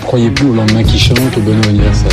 croyais plus au lendemain qui chante, au bon anniversaire.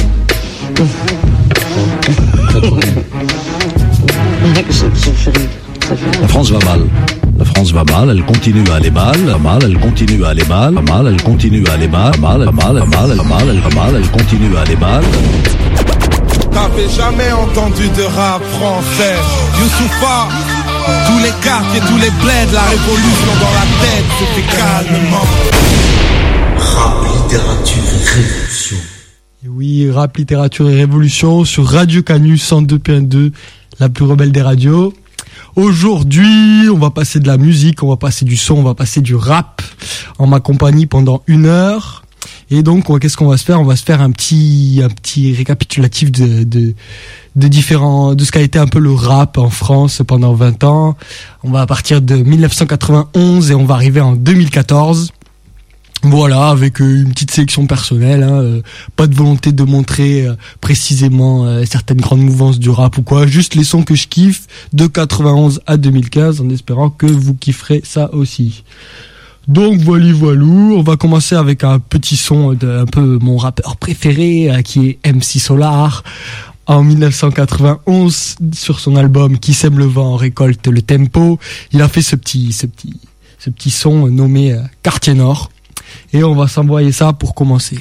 La France va mal. La France va mal, elle continue à aller mal, elle continue à aller mal, elle continue à aller mal, elle continue à aller mal. T'avais jamais entendu de rap français, Youssoupha, tous les quartiers, tous les bleds, la révolution dans la tête, se fait calmement. Rap, littérature et révolution. Et oui, rap, littérature et révolution sur Radio Canu 102.2, la plus rebelle des radios. Aujourd'hui, on va passer de la musique, on va passer du son, on va passer du rap en ma compagnie pendant 1 heure. Et donc, qu'est-ce qu'on va se faire ? On va se faire un petit récapitulatif de ce qu'a été un peu le rap en France pendant 20 ans. On va partir de 1991 et on va arriver en 2014. Voilà, avec une petite sélection personnelle, pas de volonté de montrer précisément certaines grandes mouvances du rap ou quoi, juste les sons que je kiffe de 91 à 2015 en espérant que vous kifferez ça aussi. Donc voilou, on va commencer avec un petit son d'un peu mon rappeur préféré qui est MC Solar. En 1991, sur son album Qui sème le vent récolte le tempo, il a fait ce petit son nommé Quartier Nord. Et on va s'envoyer ça pour commencer.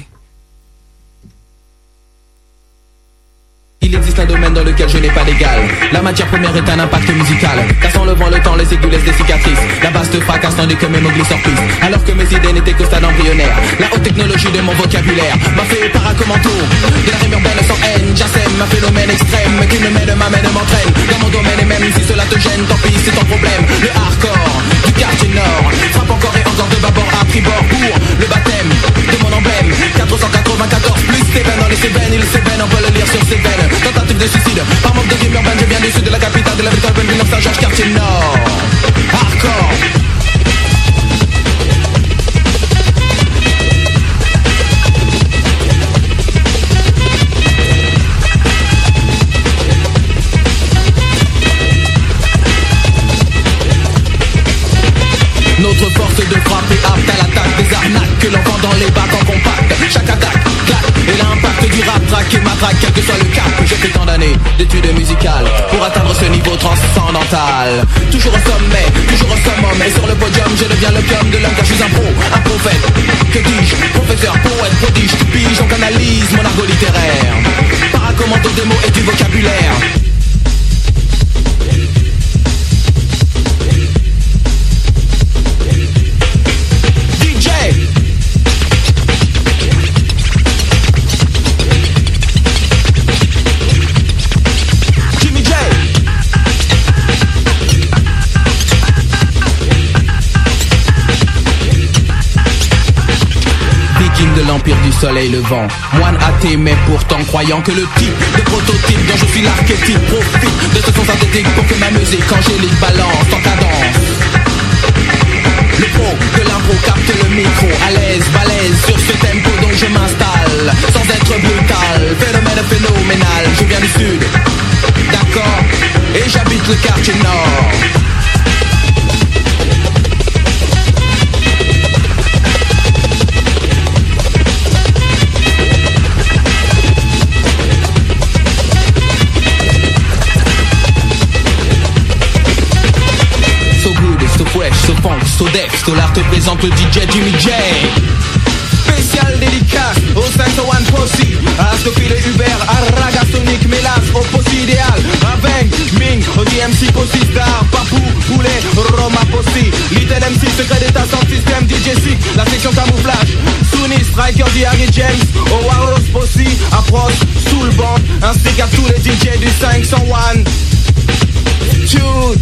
Il existe un domaine dans lequel je n'ai pas d'égal. La matière première est un impact musical. Cassant le vent, le temps, les aiguilles laissent des cicatrices. La base te fracasse tandis que mes mots glissent hors piste. Alors que mes idées n'étaient qu'au stade embryonnaire. La haute technologie de mon vocabulaire m'a fait paracommando. De la rime urbaine sans haine, j'assème un phénomène extrême qui me mène, m'amène, m'entraîne. Dans mon domaine et même si cela te gêne, tant pis c'est ton problème. Le hardcore du quartier nord frappe encore et encore de bâbord à tribord pour le baptême de mon emblème. 494 plus tes veines dans les Cévennes, il s'évène, on peut le lire sur ses veines. Tentative de suicide, par manque de rime urbaine, je viens du sud de la capitale de la ville urbaine, Ville Saint-Georges, quartier nord. Hardcore. Notre force de frappe est apte à l'attaque des arnaques que l'on vend dans les bacs en compact. Chaque attaque, claque, et l'impact du rap traque et matraque, quel que soit le cap. J'ai fait tant d'années d'études musicales pour atteindre ce niveau transcendantal. Toujours au sommet, toujours au summum, et sur le podium je deviens l'opium de l'homme car je suis un pro, un prophète. Que dis-je, professeur, poète, prodige, tu piges, on canalise mon argot littéraire. Paracommando de mots et du vocabulaire. De l'empire du soleil levant, moine athée mais pourtant croyant que le type de prototype dont je suis l'archétype profite de ce son synthétique pour que ma musique angélique balance en cadence. Le pro de l'impro capte le micro, à l'aise, balèze sur ce tempo dont je m'installe, sans être brutal, phénomène phénoménal, je viens du sud, d'accord, et j'habite le quartier nord. So funk, so def, Solar te présente le DJ Jimmy J. Spécial délicat au 501 Posse, Ascophile Hubert, Aragasonic, Mélas, au Posse idéal, Avec, Ming, au DMC Posse Star, Papou, Poulet, Roma Posse, Little MC, secret d'état sans système, DJ Sick, la section camouflage, Sunny, Striker, Harry James, au Warlos Posse, approche, sous le banc, ainsi qu'à tous les DJ du 501. Tune.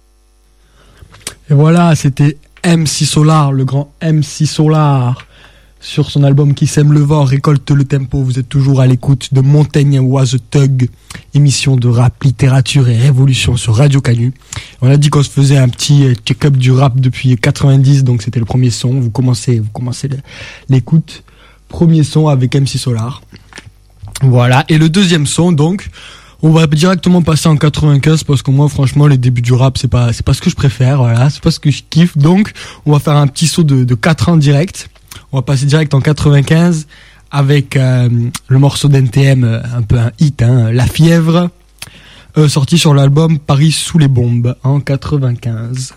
Et voilà, c'était MC Solar, le grand MC Solar, sur son album Qui sème le vent, récolte le tempo. Vous êtes toujours à l'écoute de Montaigne Was a Thug, émission de rap, littérature et révolution sur Radio Canu. On a dit qu'on se faisait un petit check-up du rap depuis 90, donc c'était le premier son. Vous commencez l'écoute. Premier son avec MC Solar. Voilà. Et le deuxième son, donc, on va directement passer en 95 parce que moi, franchement, les débuts du rap, c'est pas ce que je préfère. Voilà. C'est pas ce que je kiffe. Donc, on va faire un petit saut de 4 ans direct. On va passer direct en 95 avec le morceau d'NTM, un peu un hit, hein, La Fièvre, sorti sur l'album Paris sous les bombes en 95.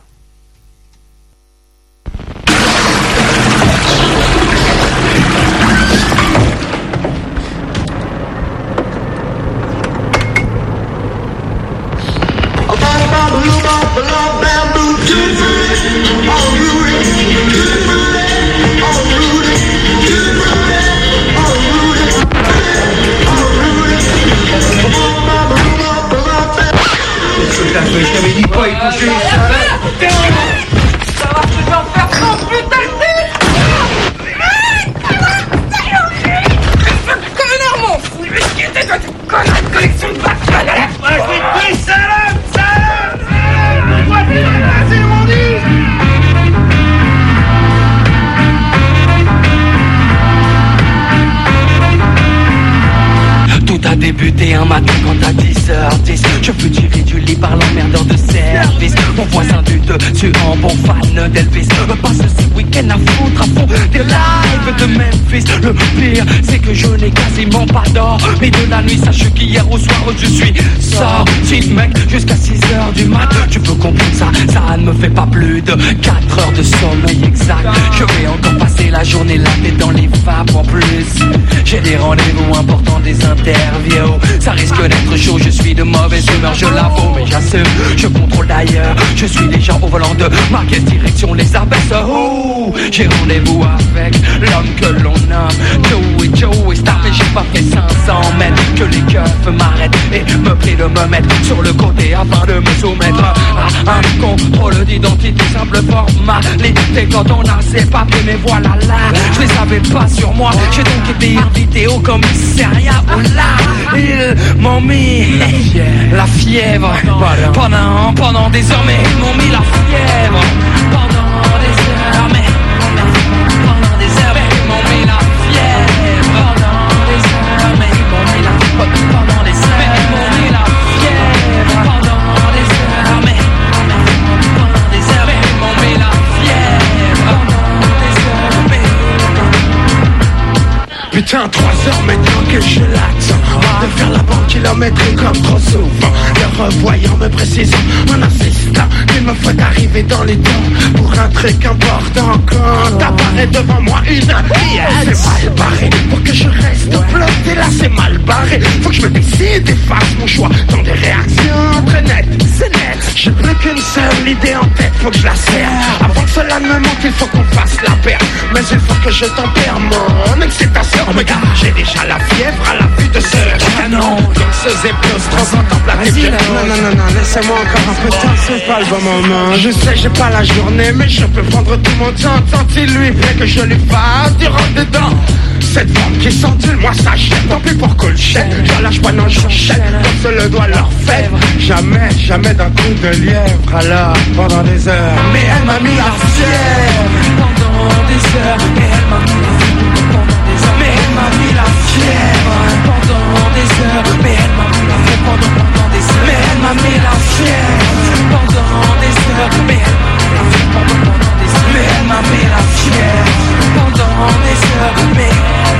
Je t'avais dit pas y toucher. Ça va, tu vas faire ton putain de connard, mon fou. Mais qui était toi, cette connard de collection de bâtards? Je vais te dire, salope. C'est mon disque. Tout a débuté un matin quand à 10h10 je fus tiré du lit par l'emmerdeur de service. Mon voisin du dessus en bon fan d'Elvis me passe ce week-end à foutre à fond des lives de Memphis. Le pire c'est que je n'ai quasiment pas d'or. Mais de la nuit sache qu'hier au soir je suis sorti mec jusqu'à 6h du mat. Tu peux comprendre ça ne me fait pas plus de 4 heures de sommeil exact. Je vais encore passer la journée là tête dans les vapes en plus. J'ai des rendez-vous importants, des interviews. Ça risque d'être chaud, je suis de mauvaise humeur, je l'avoue, mais j'assume, je contrôle d'ailleurs. Je suis déjà au volant de ma caisse, direction les abaisse. Oh, j'ai rendez-vous avec l'homme que l'on nomme Joey Star, mais j'ai pas fait 500 mètres que les keufs m'arrêtent et me prient de me mettre sur le côté afin de me soumettre à un contrôle d'identité, simple formalité. Quand on a ses papiers, mais voilà là, je les avais pas sur moi. J'ai donc été invité au commissariat. Oh là, ils m'ont mis la fièvre pendant des heures, mais ils m'ont mis la fièvre pendant des heures, mais pendant des heures, mais ils m'ont mis la fièvre pendant des heures, mais ils m'ont mis la pendant des heures, mais ils m'ont mis la fièvre pendant des heures, mais pendant des heures, mais ils m'ont mis la fièvre pendant des heures, mais putain, 3 heures maintenant que je l'attends de faire la banque kilométrique comme trop souvent. Le revoyant me précisant en insistant qu'il me faut arriver dans les temps pour un truc important. Quand apparaît devant moi une pièce, c'est mal barré pour que je reste bloqué là, c'est mal barré. Faut que je me décide et fasse mon choix dans des réactions très nettes. C'est net, j'ai plus qu'une seule idée en tête, faut que je la serre. Avant que cela ne me manque, il faut qu'on fasse la paire. Mais il faut que je tempère mon excitation. Oh my god, j'ai déjà la fièvre à la vue de ce canon. Donc ce éplose, transcendant la réplique. Non, laissez-moi encore un peu de temps, c'est pas le bon moment. Je sais, j'ai pas la journée, mais je peux prendre tout mon temps. Tant il lui plaît que je lui fasse du rentre dedans. Cette femme qui s'endule, moi ça jette. Tant pis pour Colchette, je lâche pas, non j'enchaîne. Comme se le doit leur faire. Jamais d'un coup de lièvre. Alors, pendant des heures, mais elle m'a mis la fièvre pendant des heures, et elle m'a mis la fièvre pendant des heures, mais elle m'a mis la fièvre pendant des heures, mais elle m'a mis la fièvre pendant des heures, mais elle m'a mis la fièvre pendant des heures, mais elle m'a mis la fièvre pendant des heures, mais elle m'a mis la fièvre pendant des heures, mais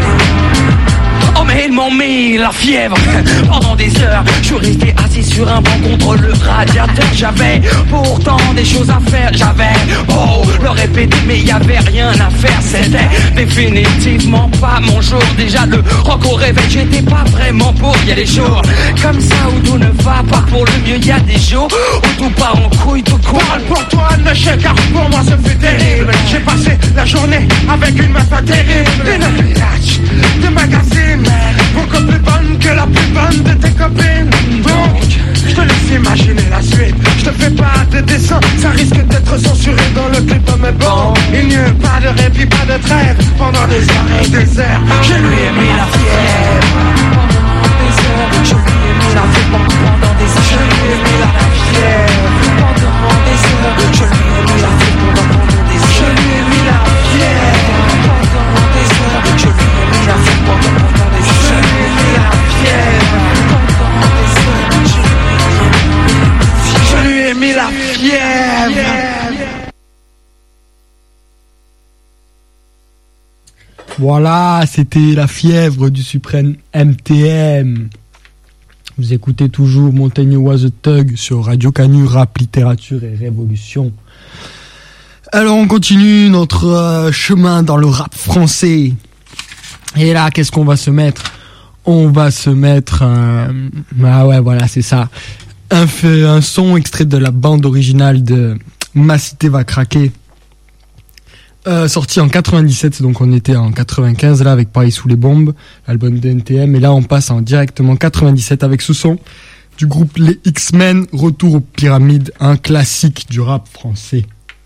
oh mais ils m'ont mis la fièvre pendant des heures. Je suis resté assis sur un banc contre le radiateur. J'avais pourtant des choses à faire. J'avais le répété mais y avait rien à faire. C'était définitivement pas mon jour. Déjà le rock au réveil, j'étais pas vraiment pour. Y a des jours comme ça où tout ne va pas pour le mieux. Y a des jours où tout part en couille, tout court. Parle pour toi, ne chèque, car pour moi ce fut terrible. J'ai passé la journée avec une meuf pas terrible. Une village de magazine, beaucoup plus bonne que la plus bonne de tes copines. Donc, je te laisse imaginer la suite. Je te fais pas de dessin, ça risque d'être censuré dans le clip, mais bon. Il n'y a pas de répit, pas de trêve. pendant des heures et des heures. Je lui ai mis la fièvre. Pendant des heures, je lui ai mis la fièvre. Pendant des heures, je lui ai mis la fièvre. Pendant des heures, je lui ai mis la fièvre. Pendant des heures, je lui ai mis la fièvre. Pendant des heures, je lui ai mis la fièvre. Pendant des heures, je lui ai mis la fièvre. Pendant des heures, je lui ai mis la fièvre. Voilà, c'était la fièvre du suprême MTM. Vous écoutez toujours Montaigne Was a Thug sur Radio Canu, rap, littérature et révolution. Alors on continue notre chemin dans le rap français. Et là, qu'est-ce qu'on va se mettre ? On va se mettre ah ouais, voilà, c'est ça. Un son extrait de la bande originale de Ma Cité va craquer. Sorti en 97, donc on était en 95 là avec Paris sous les bombes, l'album de NTM, et là on passe en directement 97 avec ce son du groupe Les X-Men, Retour aux Pyramides, un classique du rap français.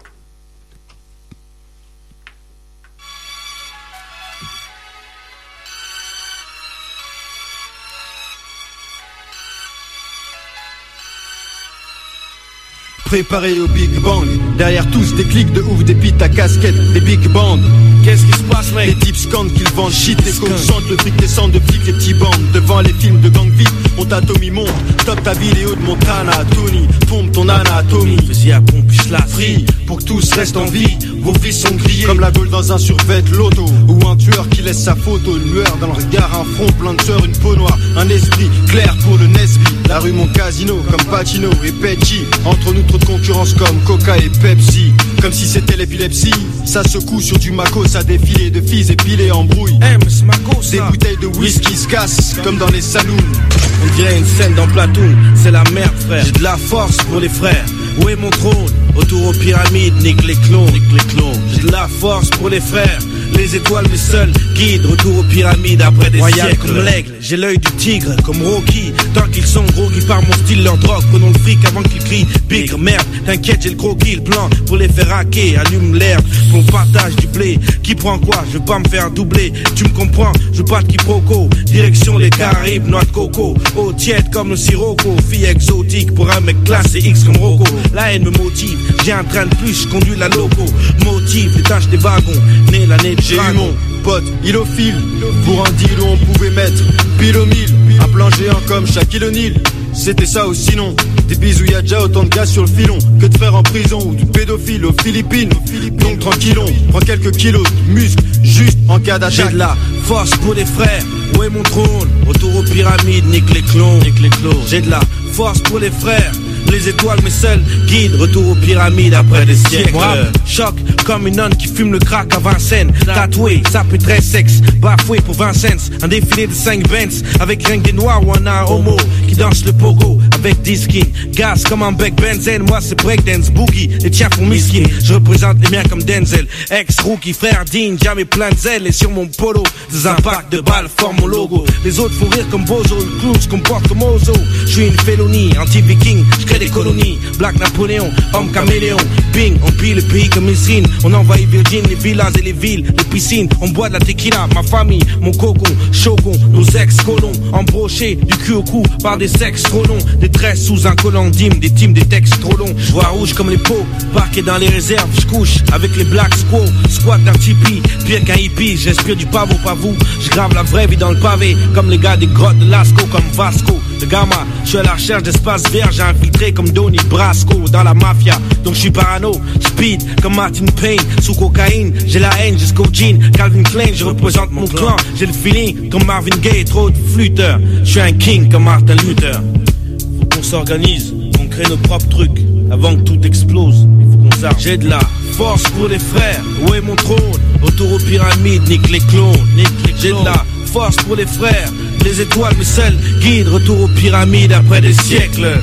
Préparé au Big Bang, derrière tous des clics de ouf, des beats à casquette, des big bands. Qu'est-ce qui se passe mec? Les types scandent qu'ils vendent shit, les coachs chantent, le fric descend de flics, les petits bandes. Devant les films de gang vite, on t'atomie monte. Top ta vidéo de Montana, Tony, pompe ton anatomie. Fais-y à pompe, je la free, pour que tous restent en vie. Vos vies sont grillées, comme la gueule dans un survêt loto. Ou un tueur qui laisse sa photo, une lueur dans le regard, un front plein de sueur, une peau noire. Un esprit clair pour le Nesby, la rue mon casino, comme Pacino et Pecci. Entre nous trop de concurrence comme Coca et Pepsi. Comme si c'était l'épilepsie, ça secoue sur du Maco, ça défilé de filles épilées en brouille. Des bouteilles de whisky se cassent comme dans les saloons. On dirait une scène dans Platoon, c'est la merde frère. J'ai de la force pour les frères. Où est mon trône? Autour aux pyramides, nique les clones. J'ai de la force pour les frères. Les étoiles mes seuls guides. Retour aux pyramides après des siècles. Comme l'aigle, j'ai l'œil du tigre comme Rocky. Tant qu'ils sont gros qui par mon style leur drogue. Prenons le fric avant qu'ils crient bigre. Merde, t'inquiète j'ai le croquis, le plan pour les faire hacker. Allume l'herbe, qu'on partage du blé. Qui prend quoi? Je veux pas me faire doubler. Tu me comprends? Je veux pas de quiproquo. Direction les Caraïbes, noix de coco. Eau tiède comme le sirocco. Fille exotique pour un mec classe et X comme Rocco. La haine me motive, j'ai un train de plus, je conduis la loco. Motive, les tâches des wagons, né l'année de j'ai eu mon pote, il au fil. Pour un deal où on pouvait mettre pile au mille. Un plan géant comme Shaquille O'Neal. C'était ça ou sinon des bisous, y'a déjà autant de gars sur le filon que de faire en prison ou du pédophile aux Philippines. Donc tranquillon, prends quelques kilos de muscles juste en cas d'attaque. J'ai de la force pour les frères, où est mon trône? Retour aux pyramides, nique les clones. J'ai de la force pour les frères. Les étoiles mes seuls guides. Retour aux pyramides après des siècles. Choc comme une nonne qui fume le crack à Vincennes. Tatoué, ça peut très sexe. Bafoué pour 20 cents. Un défilé de 5 Benz. Avec rien que des noirs ou un homo qui danse le pogo avec 10 skins. Gaz comme un bec benzène. Moi c'est breakdance boogie. Les tiens font miskin. Je représente les miens comme Denzel. Ex-rookie, frère digne, jamais plein de zèle. Et sur mon polo, des impacts de balles forment mon logo. Les autres font rire comme Bozo. Le clown se comporte comme Ozo. Je suis une félonie, anti-viking. Des colonies, Black Napoléon, homme caméléon, bing, on pille le pays comme une sine, on envahit Virgin, les villas et les villes, les piscines, on boit de la tequila, ma famille, mon cocon, shogun, nos ex-colons, embrochés, du cul au cou, par des sexes trop longs, des tresses sous un collant d'hymne, des teams, des textes trop longs, je vois rouge comme les pots, parqué dans les réserves, je couche avec les Black Squaw, squat d'un tipi, pire qu'un hippie, j'inspire du pavot, pas vous, je grave la vraie vie dans le pavé, comme les gars des grottes de Lascaux, comme Vasco, de Gamma, je suis à la recherche d'espace vert, j'ai infiltré comme Donnie Brasco dans la mafia, donc je suis parano, speed comme Martin Payne, sous cocaïne, j'ai la haine jusqu'au jean, Calvin Klein, je représente mon clan, j'ai le feeling comme Marvin Gaye, trop de flûteurs, je suis un king comme Martin Luther. Faut qu'on s'organise, qu'on crée nos propres trucs, avant que tout explose, il faut qu'on s'arrête. J'ai de la force pour les frères, où est mon trône? Autour aux pyramides, nique les clones, j'ai de la force pour les frères, les étoiles mes seuls guides, retour aux pyramides après des siècles.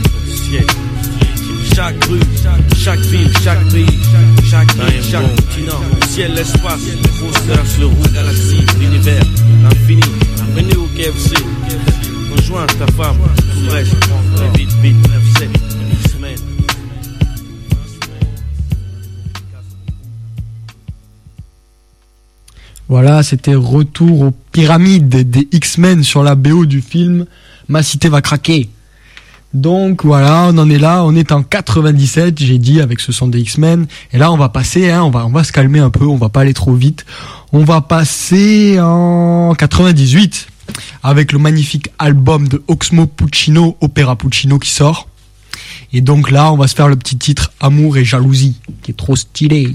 Chaque rue, chaque ville, chaque pays, chaque île, chaque continent, le ciel, l'espace, les grosseurs, le roux, la galaxie, l'univers, l'infini. Venez au KFC, rejoins ta femme, tout le reste, très vite, 9-7, une semaine. Voilà, c'était Retour aux pyramides des X-Men sur la BO du film Ma cité va craquer. Donc voilà, on en est là, on est en 97, j'ai dit, avec ce son des X-Men. Et là, on va passer, on va se calmer un peu, on va pas aller trop vite. On va passer en 98 avec le magnifique album de Oxmo Puccino, Opera Puccino, qui sort. Et donc là, on va se faire le petit titre Amour et jalousie, qui est trop stylé.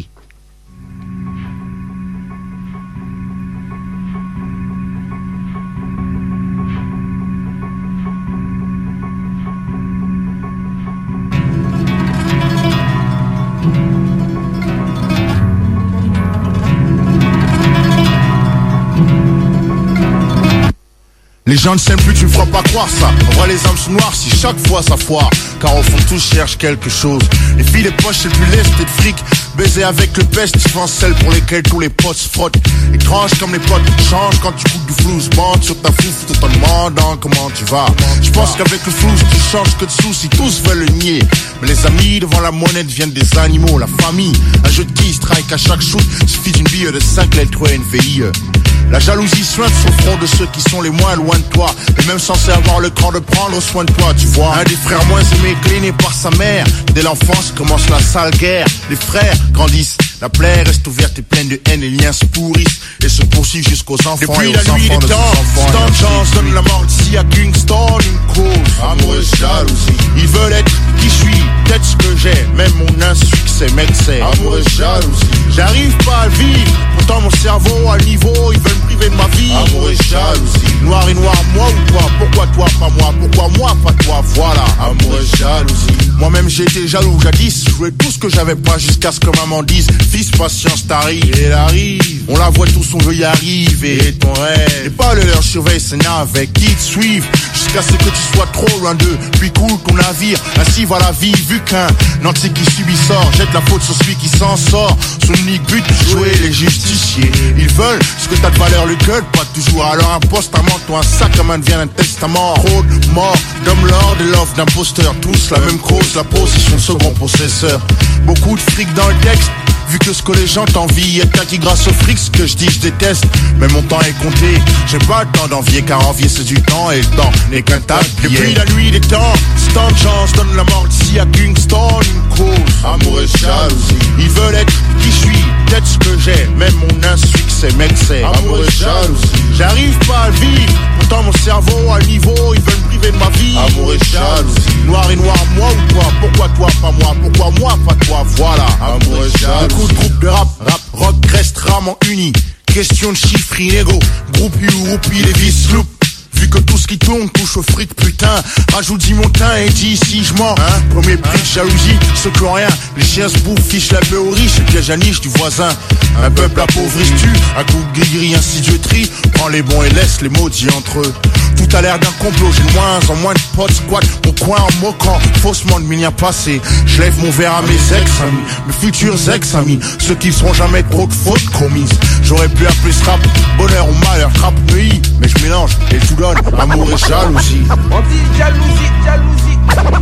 Les gens ne s'aiment plus, tu me feras pas croire ça. En vrai, les hommes sont noirs si chaque fois ça foire. Car au fond, tous cherchent quelque chose. Les filles, les poches, c'est plus lest et de fric. Baiser avec le peste, tu penses celles pour lesquelles tous les potes se frottent. Étrange comme les potes changent quand tu coupes du flouze. Bande sur ta fouf tout en demandant comment tu vas. Je pense qu'avec le flouze, tu changes que de soucis. Tous veulent le nier. Mais les amis devant la monnaie deviennent des animaux. La famille, un jeu de qui strike à chaque shoot. Suffit d'une bille de 5 lettres et une VIE. La jalousie sointe sur le front de ceux qui sont les moins loin de toi. Et même censés avoir le cran de prendre soin de toi, tu vois. Un des frères moins aimés, cléné par sa mère. Dès l'enfance commence la sale guerre. Les frères grandissent, la plaie reste ouverte et pleine de haine. Les liens se pourrissent et se poursuivent jusqu'aux enfants. Depuis la nuit des temps, tant de chance donne la mort d'ici à Kingston. Une cause, amour et jalousie. Ils veulent être qui je suis, peut-être ce que j'ai. Même mon insuccès m'excès. Amour et jalousie. J'arrive pas à vivre, pourtant mon cerveau à niveau. Ils veulent me priver de ma vie. Amour et jalousie. Noir et noir, moi ou toi? Pourquoi toi pas moi? Pourquoi moi pas toi? Voilà, amour et jalousie. Moi-même j'étais jaloux jadis. Je voulais tout ce que j'avais pas jusqu'à ce que maman dise: fils, patience, t'arrive. Et elle arrive, on la voit tous, on veut y arriver. Et ton rêve, et pas le leur surveille ses navets qui te suivent jusqu'à ce que tu sois trop loin d'eux. Puis coule ton navire, ainsi va la vie. Vu qu'un nanti qui subit sort, jette la faute sur celui qui s'en sort. Son unique but, jouer les justiciers. Ils veulent ce que t'as de valeur, le gueule, pas toujours. Alors un poste, un manteau, un sac à main devient un testament. Trop de morts, d'hommes lords et l'offre d'imposteurs. Tous la même cause, la possession second possesseur. Beaucoup de fric dans le texte. Vu que ce que les gens t'envient est acquis grâce au fric, ce que je dis je déteste. Mais mon temps est compté, j'ai pas le temps d'envier, car envier c'est du temps et le temps n'est qu'un tas de billets. Depuis la nuit des temps, c'est tant de chance donne la mort d'ici à Kingston. Une cause, amour et jalousie. Ils veulent être qui je suis, peut-être ce que j'ai. Même mon insuccès m'excès. Amour et jalousie. J'arrive pas à vivre, pourtant mon cerveau à niveau. Ils veulent me priver de ma vie. Amour et jalousie. Noir et noir, moi ou toi? Pourquoi toi pas moi? Pourquoi moi pas toi? Voilà, amour et jalousie. Beaucoup de groupes de rap, rock reste rarement unis. Question de chiffres inégaux. Groupe ou roupie, les vis loupes. Vu que tout ce qui tourne touche au fric, putain. Rajoute 10 montants et dis si je mens, hein. Premier prix de jalousie, ceux qui ont rien. Les chiens se bouffent, fichent la paix aux riches et piège à niche du voisin. Un peuple appauvri-tu, à coup de gris-gris insidioterie. Prends les bons et laisse les maudits entre eux. Tout a l'air d'un complot, j'ai de moins en moins de potes squat. Mon coin en moquant, faussement de miniens passés. Je lève mon verre à mes ex-amis, mes futurs ex-amis. Ceux qui ne seront jamais trop de fautes commises. J'aurais pu appeler ce rap bonheur ou malheur, rap pays. Mais je mélange et tout donne amour et jalousie. On dit jalousie, jalousie.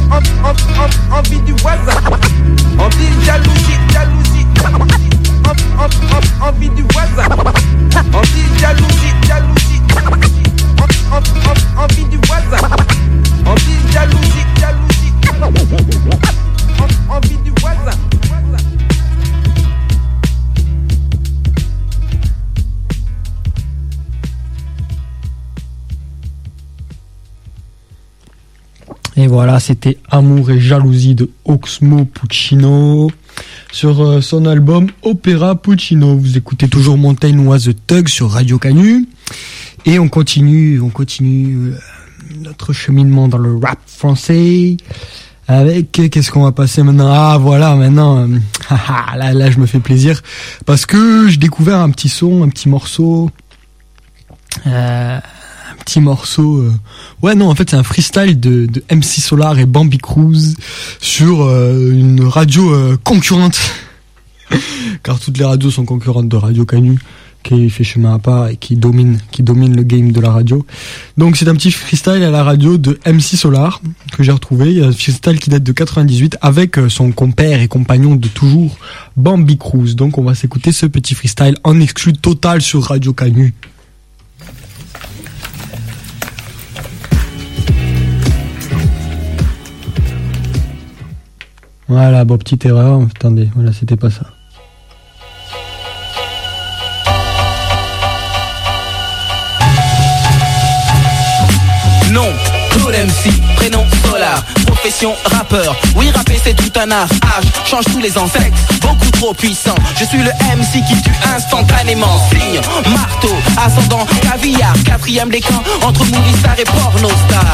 Envie du voisin. On dit jalousie, jalousie. Envie du voisin. On dit jalousie, jalousie. Envie du voisin. On dit jalousie, jalousie. Envie du voisin. Et voilà, c'était Amour et jalousie de Oxmo Puccino sur son album Opera Puccino. Vous écoutez toujours Mountain Was the Thug sur Radio Canu et on continue notre cheminement dans le rap français avec, qu'est-ce qu'on va passer maintenant? Ah voilà, maintenant là je me fais plaisir parce que j'ai découvert un petit son, un petit morceau. Ouais non, en fait c'est un freestyle de MC Solar et Bambi Cruz sur une radio concurrente car toutes les radios sont concurrentes de Radio Canu. qui fait chemin à part et qui domine le game de la radio. Donc c'est un petit freestyle à la radio de MC Solar que j'ai retrouvé. Il y a un freestyle qui date de 98 avec son compère et compagnon de toujours, Bambi Cruz. Donc on va s'écouter ce petit freestyle en exclu total sur Radio Canu. Voilà, bon, petite erreur. Attendez, voilà, c'était pas ça. Non, Claude MC, prénom Solar, profession rappeur. Oui, rapper c'est tout un art, âge, change tous les ans, sexe, beaucoup trop puissant. Je suis le MC qui tue instantanément. Signe, marteau, ascendant, caviar, quatrième des camps, entre movie star et porno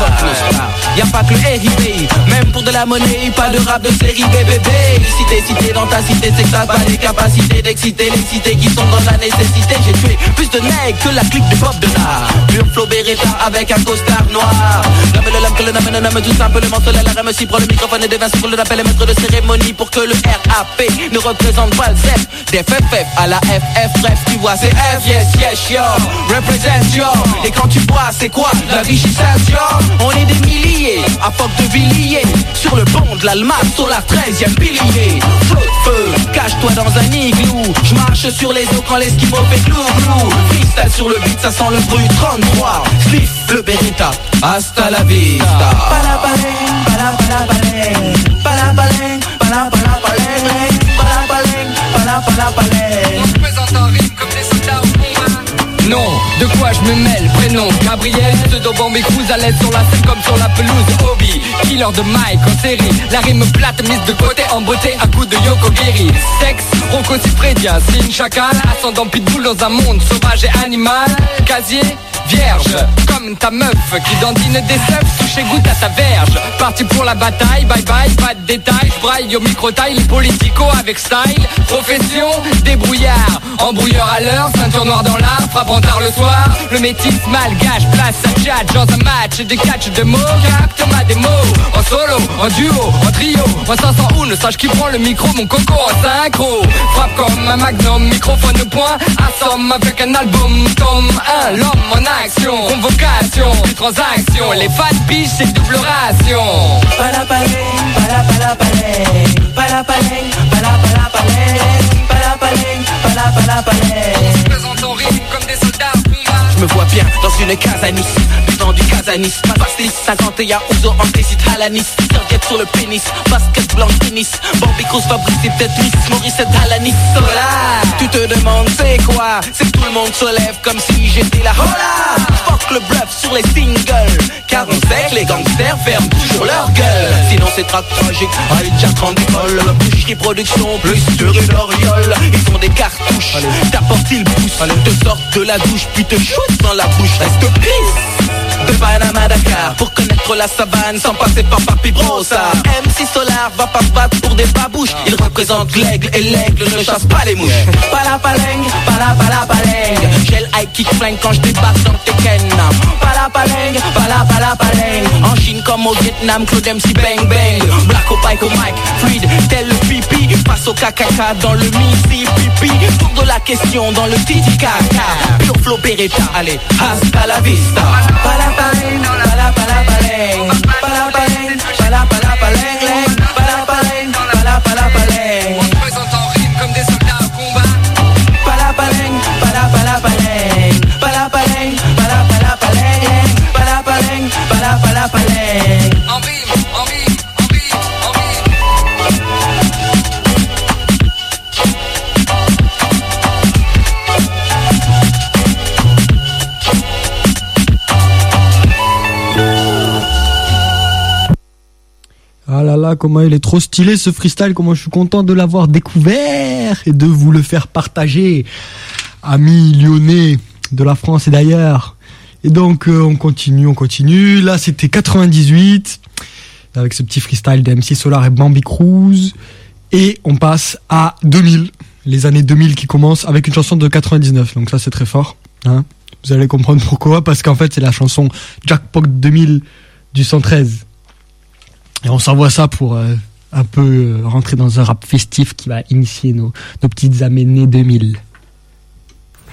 star. Y'a pas que le RIP, même pour de la monnaie, pas de rap de série bébé. Cité dans ta cité, c'est que t'as pas les capacités d'exciter les cités qui sont dans la nécessité. J'ai tué plus de nègres que la clique de Bob Denard. Pur flow Beretta avec un costard noir. Nomme le lame que le nomme tout simplement seul à la rame. Si prend le microphone et devient sur le rappel et maître de cérémonie pour que le RAP ne représente pas le ZEF. Des FFF à la FF, bref tu vois c'est F, yes yo, represent yo. Et quand tu bois c'est quoi? La richissation. On est des milliers, à Foc de Villiers, sur le pont de l'Alma, sur la 13e pilier. Feu, cache-toi dans un igloo. Je marche sur les eaux quand l'esquimau fait clou. Freestyle sur le beat, ça sent le bruit 33. Sniff le Beretta, hasta la vista. Palapaleng, palapaleng, palapaleng, palapaleng, palapaleng, palapaleng. On se présente en rime comme des soldats au combat. Non, de quoi je me mêle? Prénom Gabriel, pseudo Bambi Cruz à l'aise sur la scène comme sur la pelouse. Hobby, killer de Mike en série. La rime plate mise de côté en beauté à coup de Yoko Giri. Sexe, Rocco Siffredien, signe chacal. Ascendant pitbull dans un monde sauvage et animal. Casier, vierge, comme ta meuf qui dandine des seufs, touché goutte à ta verge. Parti pour la bataille, bye bye, pas de détails. J'braille au micro-taille, les politicos avec style. Profession, débrouillard, embrouilleur à l'heure, ceinture noire dans l'art, frappant tard le soir. Le métis malgache, place à chat, dans un match, des catchs de mots, capte ma démo. En solo, en duo, en trio, en 501, sache qui prend le micro, mon coco en synchro. Frappe comme un magnum, microphone au point, assomme avec un album, tome 1, l'homme en action, convocation, puis transaction, les fans biches c'est double ration. Palapaleng, palapalapaleng, palapaleng, palapalapaleng, palapaleng, palapalapaleng. On se présente en rime comme des soldats au combat. Je me vois bien dans une casanis, dans du casanis, ma pastis, 51 ouzo, antécite, halanis, serviette sur le pénis, basket blanc, tennis, Bambi Cruz, Fabrice, c'est peut-être Miss, Morissette, halanis, Solar. Tu te demandes c'est quoi? C'est que tout le monde se lève comme si j'étais la hola. Fuck le bluff sur les singles, car on sait que les gangsters ferment toujours leur gueule. Sinon c'est track tragique, déjà 30 d'école. La boucherie production, plus sur une oriole. Ils font des cartouches, t'apportes ils poussent, te sortent de la douche, puis te shootent dans la bouche. Reste prise de Panama à Dakar pour connaître la savane sans passer par Papi Brossa. MC Solar va pas se battre pour des babouches. Il représente l'aigle et l'aigle ne chasse pas les mouches. Palapaleng, palapalapaleng, j'ai le high kick flingue quand je débarque dans Tekken. Palapaleng, palapalapaleng, en Chine comme au Vietnam, Claude MC bang bang. Black au bike au mic, fluide tel le pipi. Passe au kakaka dans le Mississippi. Pour de la question dans le titi kaka. Pure flow Beretta, allez, hasta la vista. Palapaleng, palapalapaleng, palapaleng, palapalapaleng, palapaleng, palapalapaleng. On se présente en rime comme des soldats au combat. Palapaleng, palapalapaleng, palapaleng, palapalapaleng, palapaleng, palapalapaleng. En rime, en rime, en rime, en rime. Ah là là, comment il est trop stylé ce freestyle, comment je suis content de l'avoir découvert et de vous le faire partager, amis lyonnais de la France et d'ailleurs. Et donc on continue, là c'était 98, avec ce petit freestyle de MC Solar et Bambi Cruz, et on passe à 2000, les années 2000 qui commencent avec une chanson de 99, donc ça c'est très fort, hein. Vous allez comprendre pourquoi, parce qu'en fait c'est la chanson Jackpot 2000 du 113. Et on s'envoie ça pour un peu rentrer dans un rap festif qui va initier nos petites années 2000.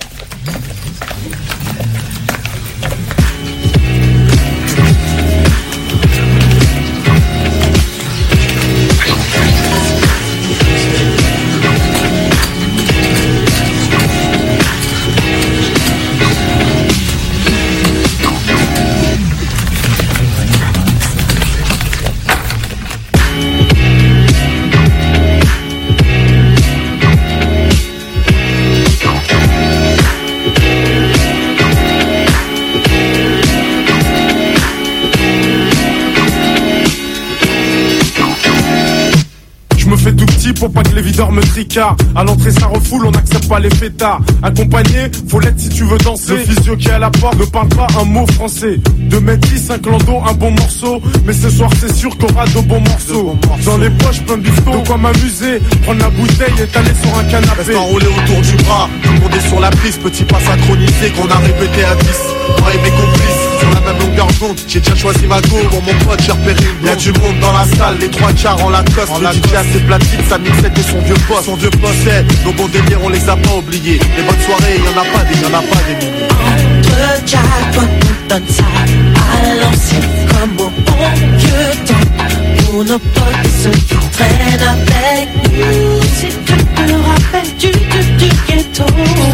Pour pas que les videurs me tricardent. À l'entrée ça refoule, on n'accepte pas les fêtards. Accompagné, faut l'être si tu veux danser. Le physio qui est à la porte ne parle pas un mot français. 2m10, un clando, un bon morceau. Mais ce soir c'est sûr qu'on aura de bons morceaux. Dans les poches plein de bifton, de quoi m'amuser. Prendre la bouteille et t'aller sur un canapé. Reste enroulé autour du bras, tout le monde est sur la piste. Petit pas synchronisé qu'on a répété à 10. Moi et mes complices, sur la même longueur d'onde. J'ai déjà choisi ma go, bon mon pote j'ai repéré une. Y'a du monde dans la salle, les trois quarts en Lacoste. Le DJ a ses platines, sa mixette et son vieux poste. Son vieux poste, nos bons délires on les a pas oubliés. Les bonnes soirées, y'en a pas des milliers. Entre jackpot, on donne ça à l'ancienne comme au bon vieux temps. Pour nos potes et ceux qui traînent avec nous. Si tu te rappelles du ghetto.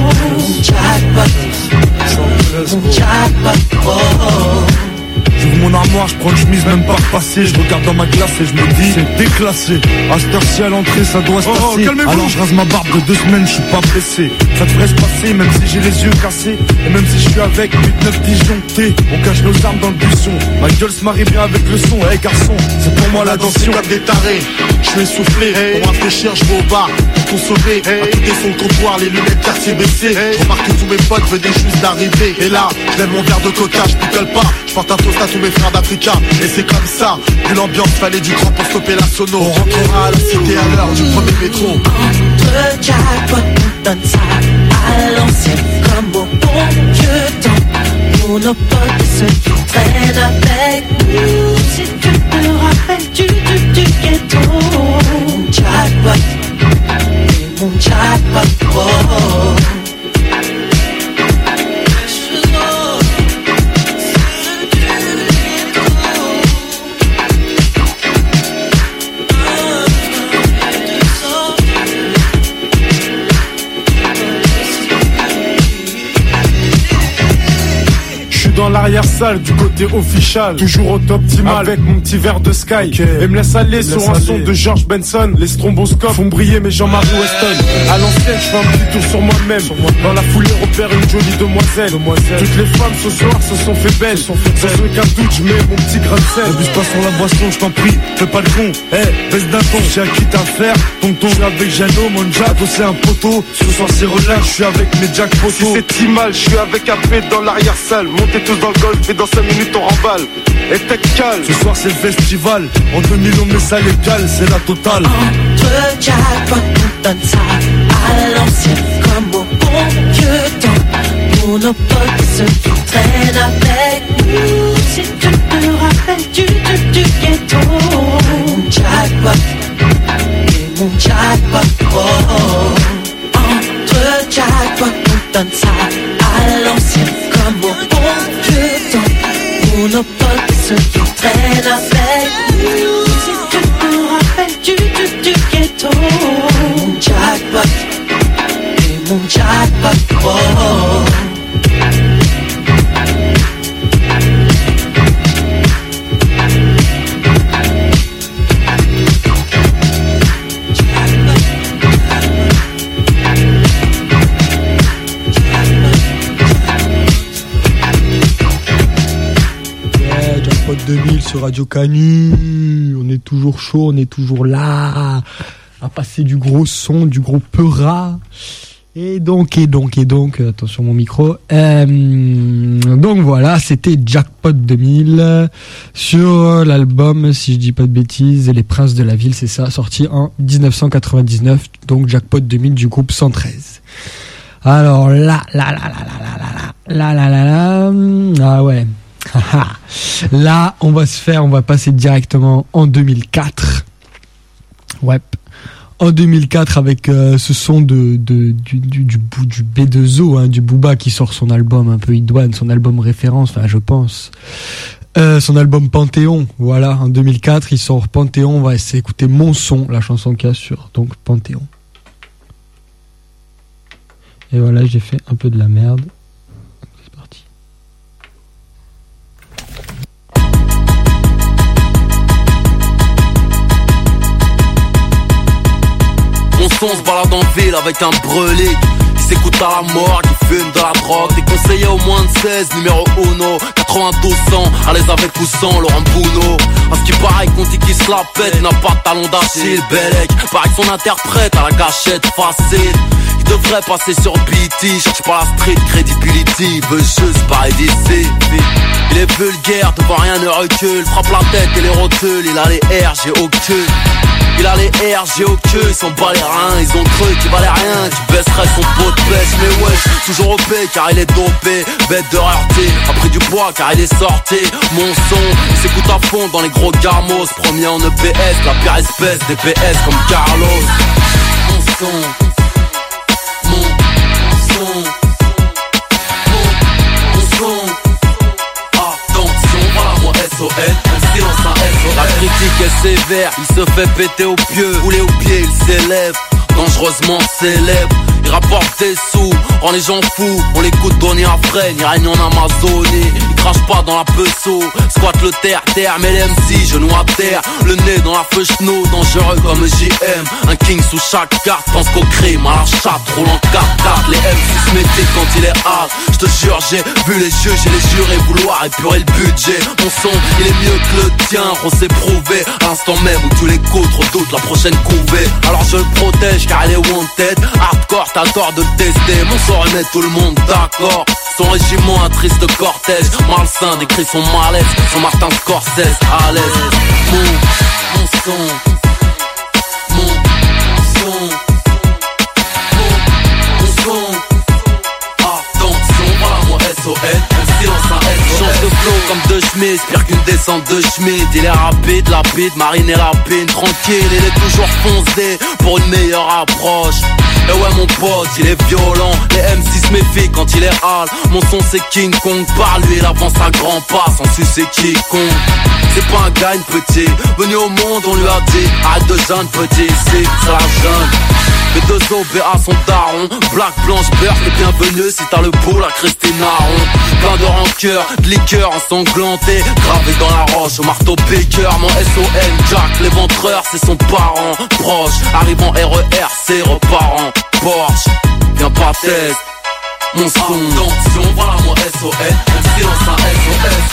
Mon jackpot, oh. J'ouvre mon armoire, je prends une chemise même pas repassée. Je regarde dans ma glace et je me dis c'est déclassé. À cette heure-ci à l'entrée ça doit se passer. Alors je rase ma barbe de 2 semaines, je suis pas pressé. Ça devrait se passer même si j'ai les yeux cassés. Et même si je suis avec 8-9 disjonctés. On cache nos armes dans le buisson. Ma gueule se marie bien avec le son. Hey garçon, c'est pour moi la dansion. Comme des tarés, je suis essoufflé. Pour rafraîchir je vais au bar, pour consommer. À côté son comptoir, les lunettes quartier baissées. Je remarque que tous mes potes venaient juste d'arriver. Et là, je lève mon verre de coca, je picole pas. Je porte un toast à tous mes frères d'Africa. Et c'est comme ça, vu l'ambiance, fallait du grand pour stopper la sono. On rentrera à la cité à l'heure du premier métro. Entre jackpot, on donne ça à l'ancienne comme au bon vieux temps. Pour nos potes et ceux qui traînent avec nous. Si tu te rappelles du ghetto. Mon jackpot, oh. Dans l'arrière-salle du côté official, toujours au top optimal avec mon petit verre de Sky. Et me laisse aller sur un son de George Benson. Les stromboscopes font briller mes Jean-Marie Weston. À l'ancienne, je fais un petit tour sur moi-même. Dans la foulée, repère une jolie demoiselle. Toutes les femmes ce soir se sont fait belles. Sans aucun doute, je mets mon petit grain de sel. N'abuse pas sur la boisson, je t'en prie, fais pas le con. Baisse d'un ton, j'ai acquis ta faire. Tonton, je suis avec Jano, mon jack, c'est un poteau. Ce soir c'est relax, je suis avec mes jack poteaux. Si c'est si mal, je suis avec AP dans l'arrière-salle. Montez tous dans le golf et dans 5 minutes on remballe. Et t'es calme. Ce soir c'est le festival. En 2000 on met ça légal, c'est la totale. Entre jackpot, on donne ça à l'ancienne comme au bon vieux temps. Pour nos potes et ceux qui traînent avec nous. Si tu te rappelles du ghetto. Mon jackpot, oh. Entre jackpot, on donne ça à l'ancienne comme au bon vieux temps. Pour nos potes et ceux qui traînent avec nous. Si tu te rappelles du ghetto. Mon jackpot, oh. Jackpot 2000 sur Radio Canu, on est toujours chaud, on est toujours là à passer du gros son, du gros peura. Et donc, attention mon micro. Donc voilà, c'était Jackpot 2000 sur l'album, si je dis pas de bêtises, Les Princes de la Ville, c'est ça, sorti en 1999. Donc Jackpot 2000 du groupe 113. Alors là, ah ouais. Là, on va passer directement en 2004. Ouais. en 2004 avec ce son du B2O, hein, du Booba qui sort son album un peu idoine, son album référence, enfin je pense. Son album Panthéon, voilà, en 2004, il sort Panthéon, on va essayer d'écouter Mon Son, la chanson qu'il y a sur donc Panthéon. Et voilà, j'ai fait un peu de la merde. C'est parti. Mon son se balade en ville avec un brelique qui s'écoute à la mort, qui fume de la drogue. Des conseillers au moins de 16, numéro 1, 92 ans, à l'aise avec Poussan, Laurent Bouno. À ce qui paraît, Conti qui se la pète, n'a pas de talon d'Achille, Bellec. Pareil que son interprète à la gâchette facile. Il devrait passer sur BT, cherche pas la street credibility, veut juste parler d'ici. Il est vulgaire, devant rien ne recule, frappe la tête et les rotules, il a les RG au cul. Il a les RG au cul, ils sont bas les reins, ils ont cru qu'il valait rien, tu baisserais son pot de pêche. Mais wesh, toujours OP car il est dopé, bête de rareté, a pris du poids car il est sorti. Mon son, il s'écoute à fond dans les gros gamos, premier en EPS, la pire espèce des PS comme Carlos. Mon son. La critique est sévère, il se fait péter aux pieds, rouler aux pieds, il s'élève, dangereusement célèbre. Il rapporte des sous, rend les gens fous, on l'écoute donner à freine, il règne en Amazonie. Il crache pas dans la peau, squatte le terre, mais les MC, genoux à terre, le nez dans la feu chenoux, dangereux comme JM. Un king sous chaque carte, pense qu'au crime, à la chatte, roule en 4-4. Les MC se méfient quand il est hard, j'te jure, j'ai vu les juges et les jurés vouloir épurer le budget. Mon son, il est mieux que le tien, on s'est prouvé, à l'instant même où tous les coutres redoutent la prochaine couvée. Alors je le protège car elle est wanted, hardcore, t'as tort de le tester, mon son remet tout le monde d'accord. Son régiment, un triste cortège, malsain décrit son malaise, son Martin Scorsese à l'aise. Mon son, attention, voilà moi SOS, un silence, un SOS. Change de flow comme de chemise, pire qu'une descente de Schmidt. Il est rapide, marine et lapine, tranquille, il est toujours foncé pour une meilleure approche. Et ouais mon pote, il est violent, les MC se méfient quand il est hal. Mon son c'est King Kong, par lui il avance à grands pas sans sucer quiconque. C'est pas un gagne petit, venu au monde on lui a dit arrête de jeune petit, ici c'est la jeune. Les deux OBA sont darons, Black, Blanche, Beurre, t'es bienvenue si t'as le beau, la Christine Aron. Plein de rancœur, de liqueur ensanglanté, gravé dans la roche au marteau piqueur. Mon SON, Jack, l'éventreur, c'est son parent proche, arrivant RERC, reparant Porsche, viens pas test, mon son. Attention, voilà mon SOS, un silence, un SOS.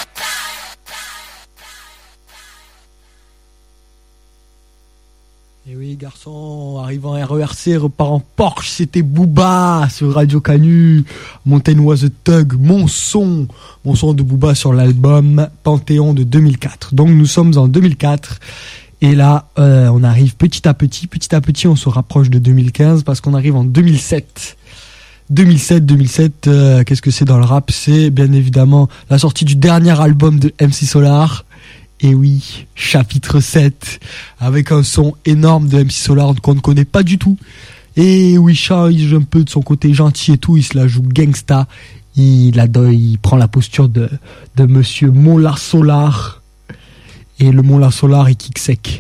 Et oui, garçon, arrivant RERC, repart en Porsche, c'était Booba sur Radio Canu. Mountain Was a Thug, mon son de Booba sur l'album Panthéon de 2004. Donc nous sommes en 2004 et là on arrive petit à petit on se rapproche de 2015 parce qu'on arrive en 2007. 2007, qu'est-ce que c'est dans le rap? C'est bien évidemment la sortie du dernier album de MC Solar. Et oui, chapitre 7, avec un son énorme de MC Solar qu'on ne connaît pas du tout. Et oui, il joue un peu de son côté gentil et tout, il se la joue gangsta. Il prend la posture de monsieur Mola Solar. Et le Mola Solar est kick sec.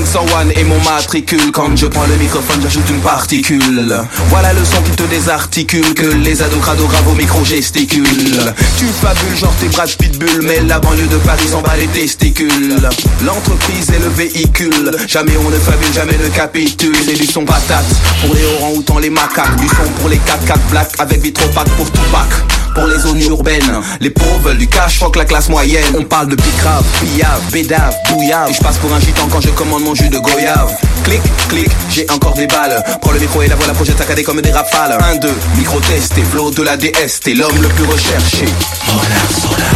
601 est mon matricule. Quand je prends le microphone, j'ajoute une particule. Voilà le son qui te désarticule, que les ados crado grave au micro gesticulent. Tu fabules genre t'es Brad Pitbull, mais la banlieue de Paris s'en bat les testicules. L'entreprise est le véhicule, jamais on ne fabule, jamais ne capitule. C'est du son patate pour les orangs-outans, les macaques. Du son pour les 4x4 black avec vitropack pour Tupac. Pour les zones urbaines, les pauvres veulent du cash, fuck la classe moyenne. On parle de picrave, pillave, bédave, bouillave. Et je passe pour un gitan quand je commande mon jus de goyave. Clic, clic, j'ai encore des balles. Prends le micro et la voix, la projette saccadée comme des rafales. 1, 2, micro testé, flow de la DS. T'es l'homme le plus recherché. Molar Solar.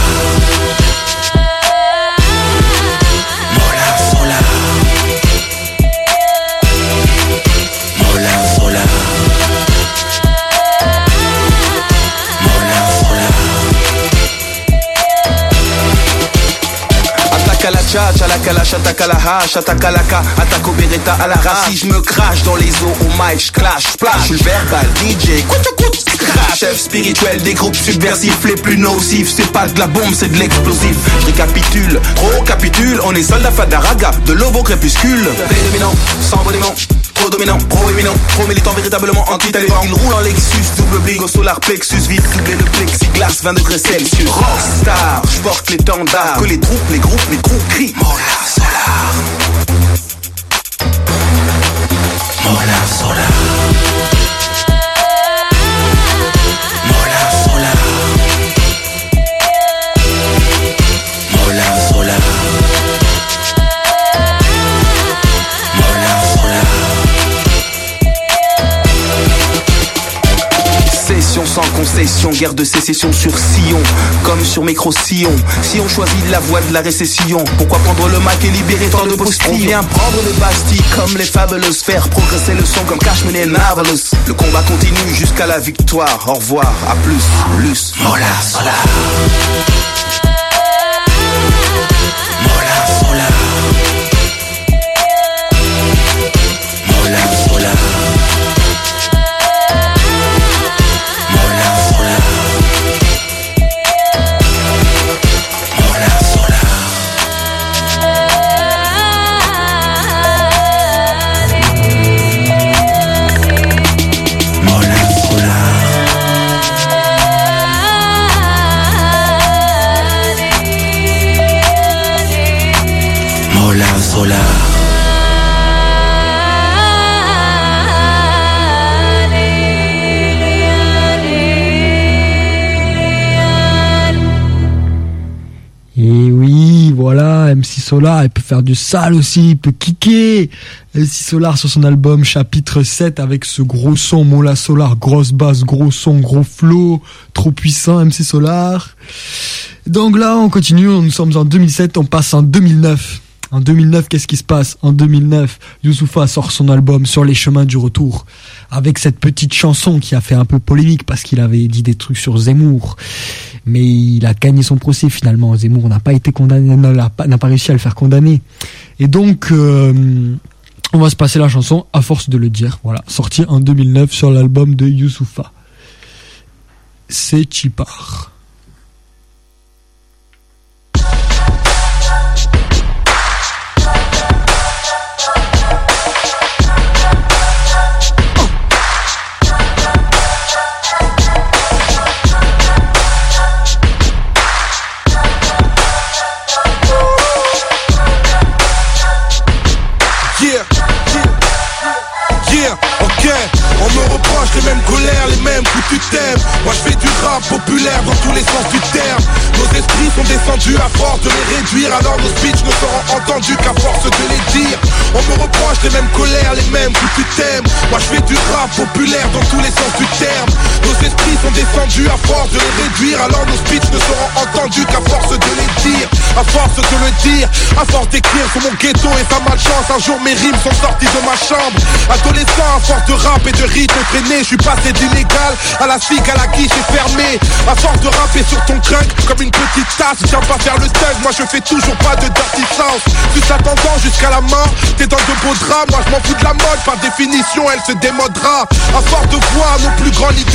Molar Solar. Molar Solar. Kalacha, chalakalacha, takalaha, chatakalaka, atako beretta à la race. Si je me crache dans les eaux au mic, je clash, splash. Je suis le verbal, DJ, crash. Chef spirituel des groupes subversifs les plus nocifs. C'est pas de la bombe, c'est de l'explosif. Je récapitule, trop capitule. On est soldat Fadaraga, de l'ovo crépuscule. Prédominant, sans boniment. Trop dominant, pro-éminent, pro-militant, véritablement anti-talibant. Il roule en Lexus, double bligo, solar plexus, vitre criblée de plexiglas, 20 degrés Celsius. Rockstar, j'porte l'étendard, que les troupes, les groupes, les trous crient. Molar Solar. Molar Solar. Molar Solar. Molar Solar. Session sans concession, guerre de sécession sur Sion, comme sur Micro-Sillon. Si on choisit la voie de la récession, pourquoi prendre le Mac et libérer tant de postillons? On vient prendre le Bastille comme les fabulous, faire progresser le son comme Cashman et Marvelous. Le combat continue jusqu'à la victoire. Au revoir, à plus. Molar Solar. Molar Solar. Molar Solar. Solar. Et oui, voilà, MC Solar, il peut faire du sale aussi, il peut kicker. MC Solar sur son album chapitre 7 avec ce gros son, Molar Solar, grosse basse, gros son, gros flow, trop puissant, MC Solar. Donc là, on continue, nous sommes en 2007, on passe en 2009. En 2009, qu'est-ce qui se passe? En 2009, Youssoupha sort son album Sur les chemins du retour, avec cette petite chanson qui a fait un peu polémique parce qu'il avait dit des trucs sur Zemmour. Mais il a gagné son procès finalement. Zemmour n'a pas été condamné, n'a pas réussi à le faire condamner. Et donc, on va se passer la chanson à force de le dire. Voilà, sortie en 2009 sur l'album de Youssoupha. C'est Chipar. Les mêmes colères, les mêmes coups tu t'aimes. Moi je fais du rap populaire dans tous les sens du terme. Nos esprits sont descendus à force de les réduire. Alors nos speeches ne seront entendus qu'à force de les dire. On me reproche les mêmes colères, les mêmes coups tu t'aimes. Moi je fais du rap populaire dans tous les sens du terme. Nos esprits sont descendus à force de les réduire. Alors nos speeches ne seront entendus qu'à force de les dire. À force de le dire, à force d'écrire sur mon ghetto et sa malchance. Un jour mes rimes sont sorties de ma chambre. Adolescent à force de rap et de rythme traîné, je suis passé d'illégal à la figue à la quiche et fermé. À force de rapper sur ton crunk comme une petite tasse. Viens pas faire le thug, moi je fais toujours pas de dirty sauce. Tu t'attends jusqu'à la mort, t'es dans de beaux draps. Moi je m'en fous de la mode, par définition elle se démodera. À force de voir nos plus grands leaders à sa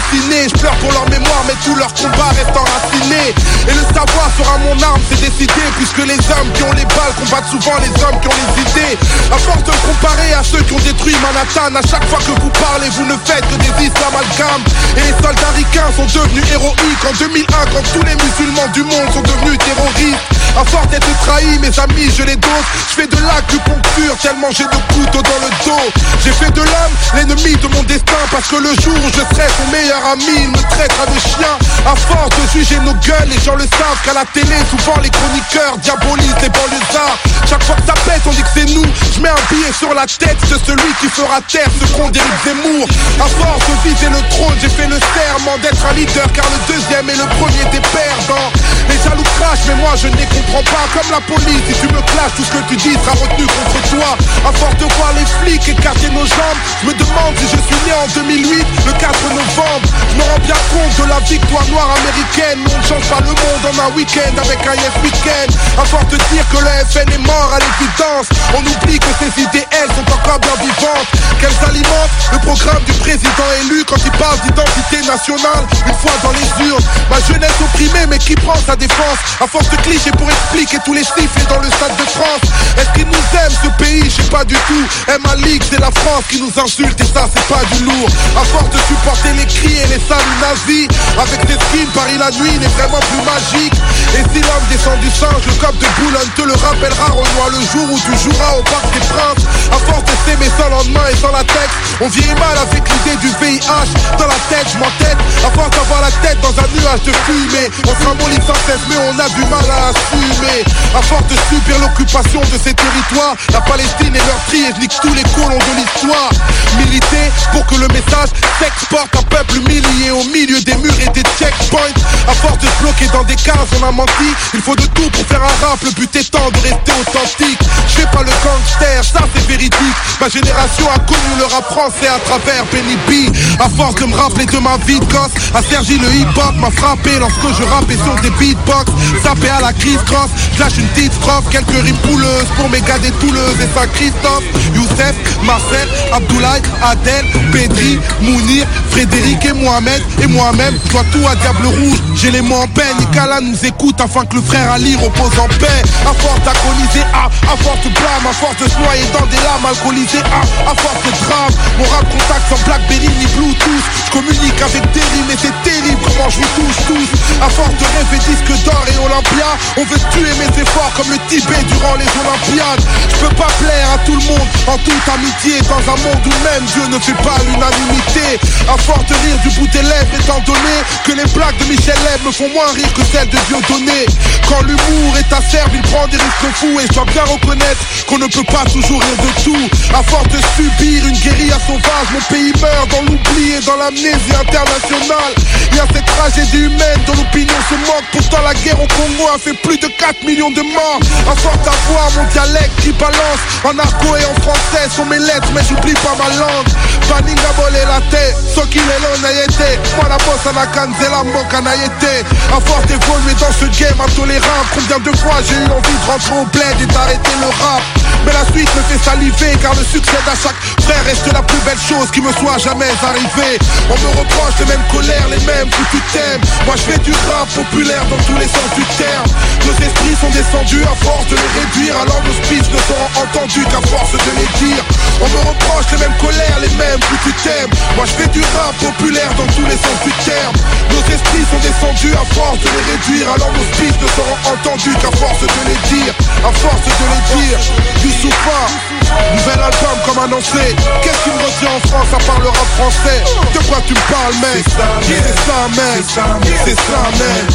déracinés. Je pleure pour leur mémoire mais tout leur combat reste enraciné. Et le savoir sera mon arme, c'est décidé. Puisque les hommes qui ont les balles combattent souvent les hommes qui ont les idées. À force de comparer à ceux qui ont détruit Manhattan, à chaque fois que vous parlez vous ne faites que des amalgames. Et les soldats ricains sont devenus héroïques en 2001 quand tous les musulmans du monde sont devenus terroristes. À force d'être trahi, mes amis, je les dose. Je fais de l'acupuncture tellement j'ai de couteaux dans le dos. J'ai fait de l'homme l'ennemi de mon destin, parce que le jour où je serai son meilleur ami, il me traitera de chien. À force de juger nos gueules, les gens le savent qu'à la télé, souvent les chroniqueurs diabolisent les banlieusards. Chaque fois que ça pète, on dit que c'est nous. Je mets un billet sur la tête de celui qui fera taire ce qu'on d'Éric Zemmour. À force de viser le trône, j'ai fait le serment d'être un leader, car le deuxième et le premier des perdants. Les jaloux crachent, mais moi je ne les comprends pas. Comme la police, si tu me clashes, tout ce que tu dis sera retenu contre toi. À force de voir les flics écarter nos jambes, je me demande si je suis né en 2008, le 4 novembre. Je me rends bien compte de la victoire noire américaine. Mais on ne change pas le monde en un week-end avec un yes week-end. À force de dire que le FN est mort à l'évidence, on oublie que ces idées, elles, sont encore bien vivantes. Qu'elles alimentent le programme du président élu quand il parle d'identité nationale. Une fois dans les urnes, ma jeunesse opprimée, mais qui prend sa défense. À force de clichés pour expliquer tous les sifflets dans le stade de France. Est-ce qu'ils nous aiment ce pays? Je sais pas du tout. Ma ligue, c'est la France qui nous insulte et ça c'est pas du lourd. À force de supporter les cris et les saluts nazis, avec tes skins, Paris la nuit n'est vraiment plus magique. Et si l'homme descend du singe, le cop de Boulogne te le rappellera, Renoir, le jour où tu joueras au Parc des Princes. À force de s'aimer sans lendemain et sans la tête, on vieillit mal avec l'idée du VIH dans la tête, je m'entête. À force d'avoir la tête dans un nuage de fumée, on se ramollit sans cesse mais on a du mal à assumer. À force de subir l'occupation de ces territoires, la Palestine est meurtrie et je nique tous les colons de l'histoire. Militer pour que le message s'exporte, un peuple humilié au milieu des murs et des checkpoints. À force de se bloquer dans des cases, on a menti. Il faut de tout pour faire un rap, le but étant de rester authentique. Je fais pas le gangster, ça c'est véridique. Ma génération a connu le rap français à travers Benny B. À force de me rappeler de ma vie de gosse, à Sergi le hip-hop m'a frappé lorsque je rappais sur des beatbox. Sapé à la crise cross, lâche une petite strophe, quelques rimes pouleuses pour mes gars des Touleuses et Saint-Christophe. Youssef, Marcel, Abdoulaye, Adel, Pedri, Mounir, Frédéric et Mohamed. Et moi-même, je dois tout à Diable Rouge. J'ai les mots en peine, Nicolas nous écoute afin que le frère Ali repose en paix. À force d'agoniser, à force de blâme, à force de se noyer dans des larmes alcoolisées, à force de drame. Mon rap contact sans Blackberry ni Bluetooth. Je communique avec des rimes et c'est terrible comment je vous touche tous. À force de rêver disque d'or et Olympia, on veut tuer mes efforts comme le Tibet durant les Olympiades. Je peux pas plaire à tout le monde en toute amitié, dans un monde où même Dieu ne fait pas l'unanimité. À force de rire du bout des lèvres, étant donné que les blagues de Michel Leb me font moins rire que celles de Dieudonné. Quand l'humour est acerbe, il prend des risques fous et je dois bien reconnaître qu'on ne peut pas toujours rire de tout. À force de subir une guérilla sauvage, mon pays meurt dans l'oubli et dans l'amnésie internationale. Il y a cette tragédie humaine dont l'opinion se moque. Pourtant la guerre au Congo a fait plus de 4 millions de morts. À force d'avoir mon dialecte qui balance en argot et en français sont mes lettres, mais j'oublie pas ma langue. Baninga volé la tête, so qu'il est là naïté. Moi la bosse à la canzela moka naïté. À force d'évoluer dans ce game intolérable, combien de fois j'ai eu envie de rentrer au bled et d'arrêter le rap. Mais la suite me fait saliver, car le succès d'à chaque frère reste la plus belle chose qui me soit jamais arrivée. On me reproche les mêmes colères, les mêmes foutus thèmes. Moi je fais du rap populaire dans tous les sens du terme. Nos esprits sont descendus à force de les réduire, alors nos speeches ne seront entendus qu'à force de les dire. On me reproche les mêmes colères, les mêmes foutus thèmes. Moi je fais du rap populaire dans tous les sens du terme. Nos esprits sont descendus à force de les réduire, alors nos speeches ne seront entendus qu'à force de les dire. À force de les dire. Youssoufa, nouvel album comme annoncé. Qu'est-ce qui me retient en France à part le rap français? De quoi tu me parles, mec? C'est ça, mec. C'est ça, mec.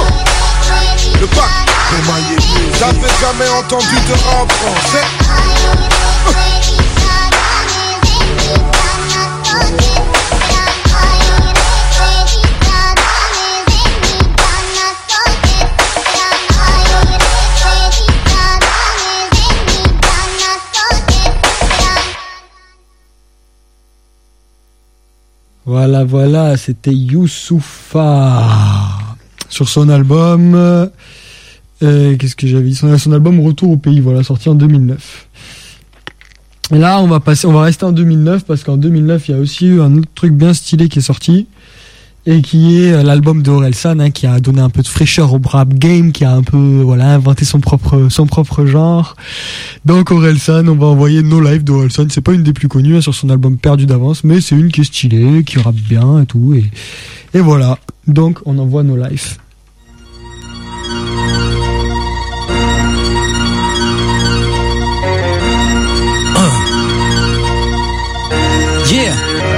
Le bac. J'avais jamais entendu de rap français. Voilà, c'était Youssoufa sur son album. Qu'est-ce que j'avais dit? Son album Retour au pays, voilà, sorti en 2009. Et là, on va rester en 2009 parce qu'en 2009, il y a aussi eu un autre truc bien stylé qui est sorti. et qui est l'album de Orelsan, qui a donné un peu de fraîcheur au rap game, qui a un peu inventé son propre genre. Donc Orelsan, on va envoyer No Life d'Orelsan. C'est pas une des plus connues sur son album Perdu d'avance, mais c'est une qui est stylée, qui rappe bien et tout, et voilà. Donc on envoie No Life. Yeah.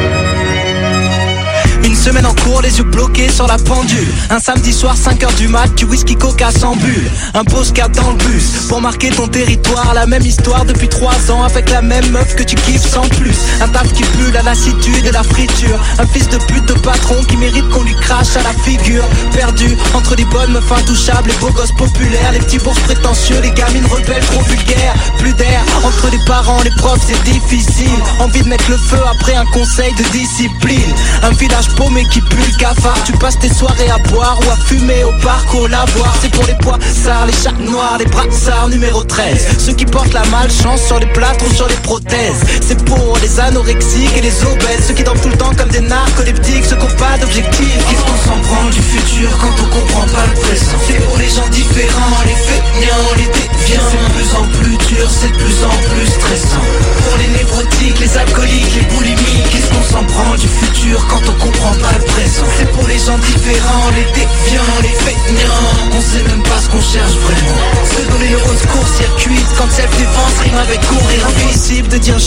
Une semaine en cours, les yeux bloqués sur la pendule. Un samedi soir, 5h du mat, du whisky coca sans bulle. Un postcard dans le bus, pour marquer ton territoire. La même histoire depuis 3 ans, avec la même meuf que tu kiffes sans plus. Un taf qui pue la lassitude et la friture. Un fils de pute de patron qui mérite qu'on lui crache à la figure. Perdu entre les bonnes meufs intouchables, les beaux gosses populaires, les petits bourses prétentieux, les gamines rebelles trop vulgaires. Plus d'air, entre les parents, les profs, c'est difficile. Envie de mettre le feu après un conseil de discipline. Un village paumé qui pue le cafard. Tu passes tes soirées à boire ou à fumer au parc ou au lavoir. C'est pour les poissards, les chats noirs, les brassards numéro 13. Ceux qui portent la malchance sur les plâtres ou sur les prothèses. C'est pour les anorexiques et les obèses. Ceux qui dorment tout le temps comme des narcoleptiques. Ceux qui n'ont pas d'objectif. Qu'est-ce qu'on s'en prend du futur quand on comprend pas le présent? C'est pour les gens différents, les feignants, les déviants. C'est de plus en plus dur, c'est de plus en plus stressant. Pour les névrotiques, les alcooliques, les boulimiques. Qu'est-ce qu'on s'en prend du futur quand on comprend pas le présent? C'est pour les gens différents, les déviants, les feignants. On sait même pas ce qu'on cherche vraiment. Se donner le rose court-circuit quand self-défense rime avec courir. Impossible de dire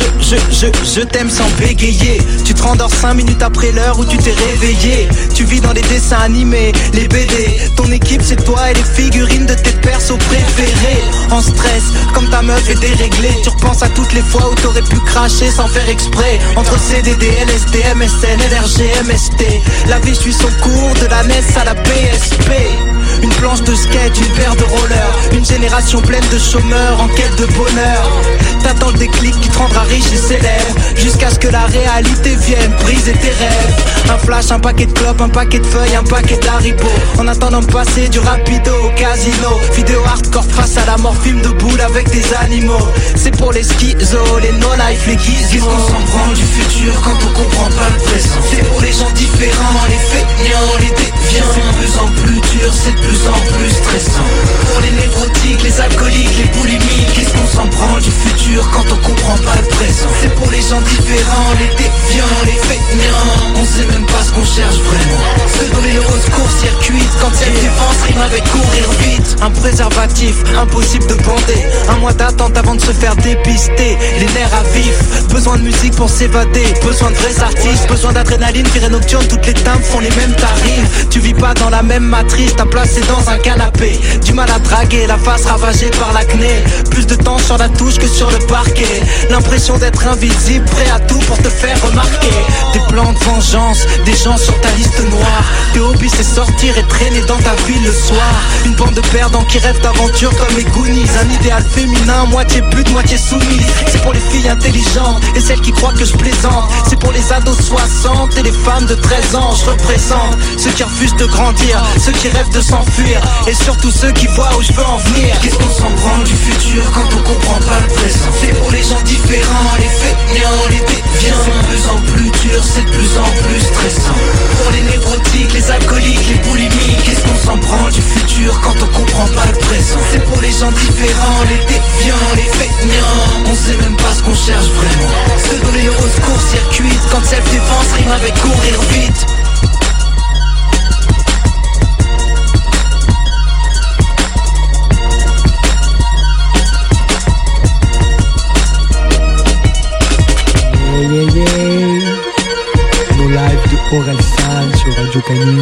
je t'aime sans bégayer. Tu te rendors 5 minutes après l'heure où tu t'es réveillé. Tu vis dans les dessins animés, les BD. Ton équipe c'est toi et les figurines de tes persos préférés. En stress, comme ta meuf est déréglée. Tu repenses à toutes les fois où t'aurais pu cracher sans faire exprès. Entre CDD, LSD, MSN, LRG, MST. La vie suit son cours de la NES à la PSP. Une planche de skate, une paire de rollers. Une génération pleine de chômeurs en quête de bonheur. T'attends le déclic qui te rendra riche et célèbre. Jusqu'à ce que la réalité vienne briser tes rêves. Un flash, un paquet de clopes, un paquet de feuilles, un paquet d'haribots. En attendant de passer du rapido au casino. Vidéo hardcore face à la mort, film de boule avec des animaux. C'est pour les schizos, les no-life, les gizmos. Qu'est-ce qu'on s'en prend du futur quand on comprend pas le présent? C'est pour les gens différents, les feignants, les déviants. C'est de plus en plus dur, c'est de plus en plus stressant. Pour les névrotiques, les alcooliques, les boulimiques. Qu'est-ce qu'on s'en prend du futur quand on comprend pas le présent? C'est pour les gens différents, les déviants, les feignants. On sait même pas ce qu'on cherche vraiment. Se donner le rose court-circuit quand self-défense rime avec courir vite. Un préservatif, impossible de bander. Un mois d'attente avant de se faire dépister. Les nerfs à vif, besoin de musique pour s'évader. Besoin de vrais artistes, besoin d'adrénaline, virée nocturne. Toutes les timbres font les mêmes tarifs. Tu vis pas dans la même matrice, ta place est dans un canapé. Du mal à draguer, la face ravagée par l'acné. Plus de temps sur la touche que sur le parquet. L'impression d'être invisible, prêt à tout pour te faire remarquer. Des plans de vengeance, des gens sur ta liste noire. Tes hobbies c'est sortir et traîner dans ta ville le soir. Une bande de perdants qui rêvent d'aventure comme les Goonies. Un idéal féminin, moitié pute, moitié soumise. C'est pour les filles intelligentes et celles qui croient que je plaisante. C'est pour les ados 60 et les femmes de 13 ans. Je représente ceux qui refusent de grandir, ceux qui rêvent de s'enfuir, et surtout ceux qui voient où je veux en venir. Qu'est-ce qu'on s'en prend du futur quand on comprend pas le présent? C'est pour les gens différents, les feignants, les déviants. C'est de plus en plus dur, c'est de plus en plus stressant. Pour les névrotiques, les alcooliques, les boulimiques. Qu'est-ce qu'on s'en prend du futur quand on comprend pas le présent? C'est pour les gens différents, les déviants, les feignants. On sait même pas ce qu'on cherche vraiment. Se donner le rose court-circuit quand self-défense rime avec courir vite. No Life de Orelsan sur Radio Canu.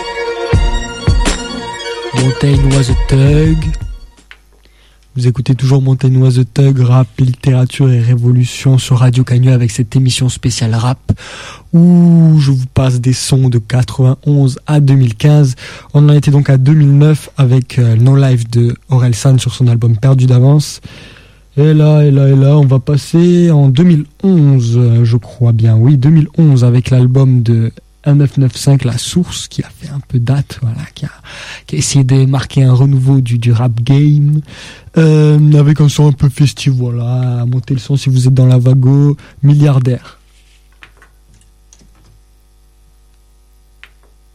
Mountain Was a Thug. Vous écoutez toujours Mountain Was a Thug, rap, littérature et révolution sur Radio Canu avec cette émission spéciale rap où je vous passe des sons de 91 à 2015. On en était donc à 2009 avec No Life de Orelsan sur son album Perdu d'avance. Et là, on va passer en 2011, je crois bien, oui, 2011, avec l'album de 1995, La Source, qui a fait un peu date, voilà, qui a essayé de marquer un renouveau du rap game, avec un son un peu festif, voilà, montez le son si vous êtes dans la vago, Milliardaire.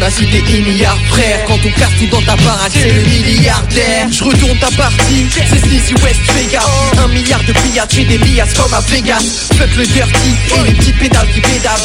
Vas-y t'es milliard frère. Quand on casse tout dans ta baraque c'est le milliardaire. Je retourne ta partie, c'est Sneezy West Vegas. 1 milliard de billets, j'ai des liasses comme à Vegas. Fuck le dirty et les petits pédales qui pédalent.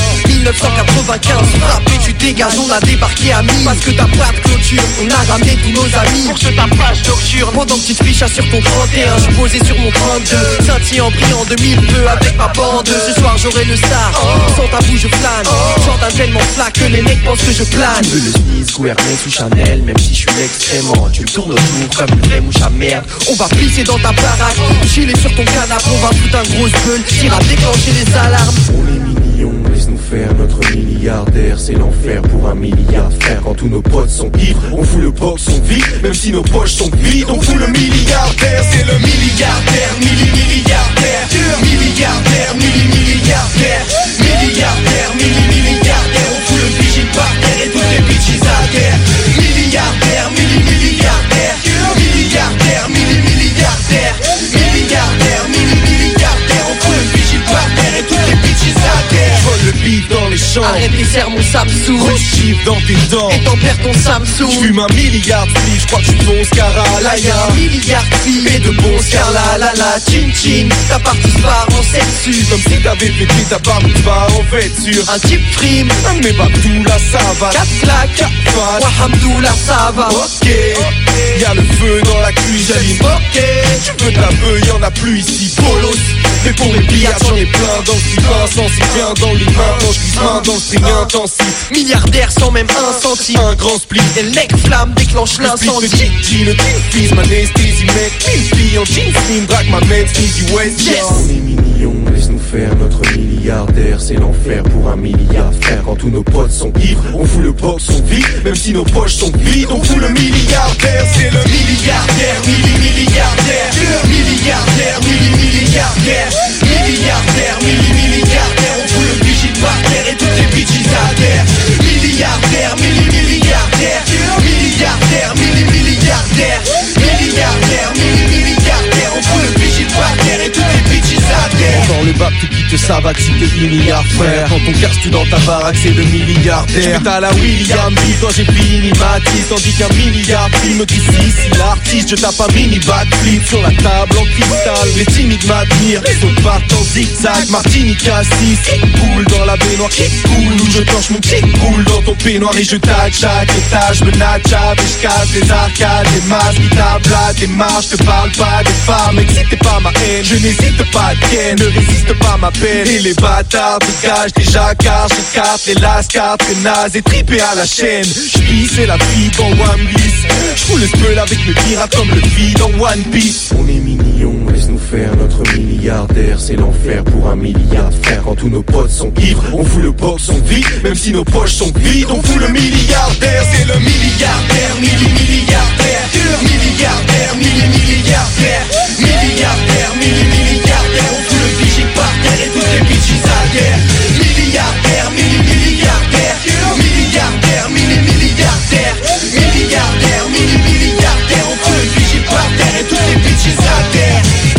1995, frappé tu dégages. On a débarqué à mi parce que t'as pas de clôture. On a ramené tous nos amis pour ce tapage nocturne. Pendant que tu te fichas sur ton 31, je posé sur mon 32. Scintillant brillant 2002 avec ma bande. Ce soir j'aurai le star, sans tabou je flâne. Jordan tellement flac que les mecs pensent que je plane. Tu veux le Smith ou Hermès ou Chanel, même si je suis extrêmement. Tu me tournes autour comme une vraie mouche à merde. On va pisser dans ta baraque, chiller sur ton canapé. On va foutre un gros gueule, tire à déclencher les alarmes. On est millions, laisse-nous faire notre milliardaire. C'est l'enfer pour 1 milliard frère. Quand tous nos potes sont ivres, on fout le box, on vit. Même si nos poches sont vides, on fout le milliardaire. C'est le milliardaire, milliardaire. Milliardaire, milliardaire. Milliardaire, milliardaire. On fout le vigile par terre et toutes les bitches à terre. Milliardaire, milliardaire. Milliardaire, milliardaire. Milliardaire, milliardaire. On fout le vigile par terre et toutes les bitches à terre. Vole le beat dans les champs. Arrête et serre mon Samsung. Chiffre dans tes dents. Et t'en perds ton Samsung. J'fume 1 milliard de filles, j'crois que tu bons Scara. Là y'a 1 milliard de filles et de bons Scarla. La la chin chin. Ta partie se part en sexu. Comme si t'avais pété ta barbe pas en vêture. Un type frime. Mais pas tout là ça va. 4 claques. 4 faces. Wahamdoullah ça va. Ok. Y'a le feu dans la cuisine. Ok. Tu veux de la beuh, y'en a plus ici. Polos. Mais pour les billets j'en ai plein dans le slip insensif. Viens dans le lit maintenant, j'glisse main dans le string intensif. Milliardaire sans même un centime. Un grand split. Et le mec flamme déclenche l'incendie. Le G, le King Fizz, m'anesthésie mec. 1000 filles en jeans slim, braque ma mec, Sneezy West. Yes. On est millions, laisse-nous faire notre milliardaire. C'est l'enfer pour 1 milliard frère. Quand tous nos potes sont ivres, on fout le box, on vit. Même si nos poches sont vides, on fout le milliardaire. C'est le milliardaire, milliardaire. Milliardaire, milliardaire. Milliardaire, milliardaire. On fout le vigile par terre et toutes les bitches à terre. Milliardaire, milliardaire. Milliardaire, milliardaire. Milliardaire, milliardaire. On fout le vigile par terre et toutes les bitches à terre. Dans le bac tout qui te savate si t'es milliard frère. Quand on casse tu dans ta baraque c'est le milliardaire. J'pète à la William B quand j'ai fini Matisse. Tandis qu'un milliard film qui si l'artiste je tape un mini backflip sur la table en cristal. Les timides m'admirent, les autres partent en zigzag. Martinique assis, cool dans la baignoire qui coule. Où je torche mon petit cool dans ton peignoir. Et je tag chaque étage, me natchave et je casse les arcades. Les masques qui t'ablatent, des marches, te parle pas des femmes. Excitez pas ma haine, je n'hésite pas à ken. Ne résiste pas à ma peine. Et les bâtards dégagent des jacards. J'écarte les lascars, très naze et tripé à la chaîne. J'pisse et la vie dans One Piece. J'roule le spell avec mes pirates comme le vide dans One Piece. On est millions, laisse-nous faire notre milliardaire. C'est l'enfer pour 1 milliard frère. Quand tous nos potes sont ivres, on fout le box, on vit. Même si nos poches sont vides, on fout le milliardaire. C'est le milliardaire, milliardaire. Milliardaire, milliardaire. Milliardaire, milliardaire. On fout le vigile par terre et toutes les bitches à terre. Milliardaire, milliardaire. Milliardaire, milliardaire. Milliardaire, milliardaire. On fout le vigile par terre et toutes les bitches à terre.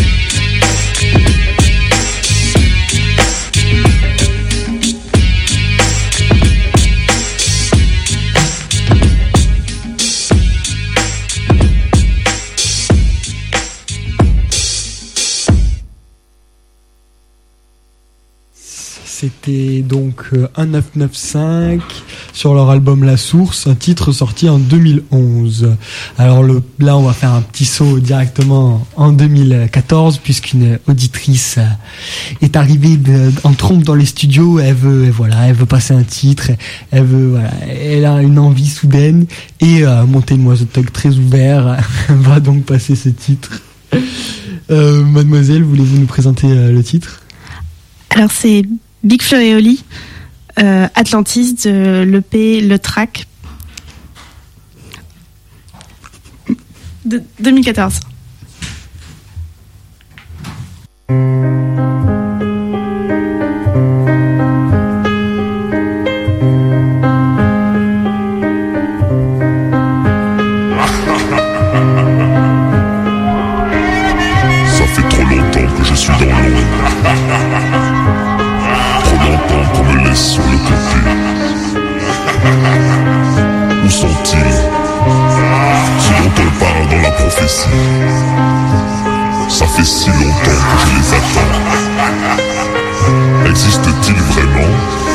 C'était donc 1995 sur leur album La Source, un titre sorti en 2011. Alors là on va faire un petit saut directement en 2014 puisqu'une auditrice est arrivée en trompe dans les studios. Elle veut passer un titre, elle a une envie soudaine et monter une Oiseau Talk très ouvert va donc passer ce titre. Mademoiselle, voulez-vous nous présenter le titre? Alors c'est Big Flo et Oli, Atlantis de l'EP Le Track de 2014. Ça fait trop longtemps que je suis dans l'ombre. Trop longtemps qu'on me laisse sur le côté. si longtemps que je les attends. Existe-t-il vraiment?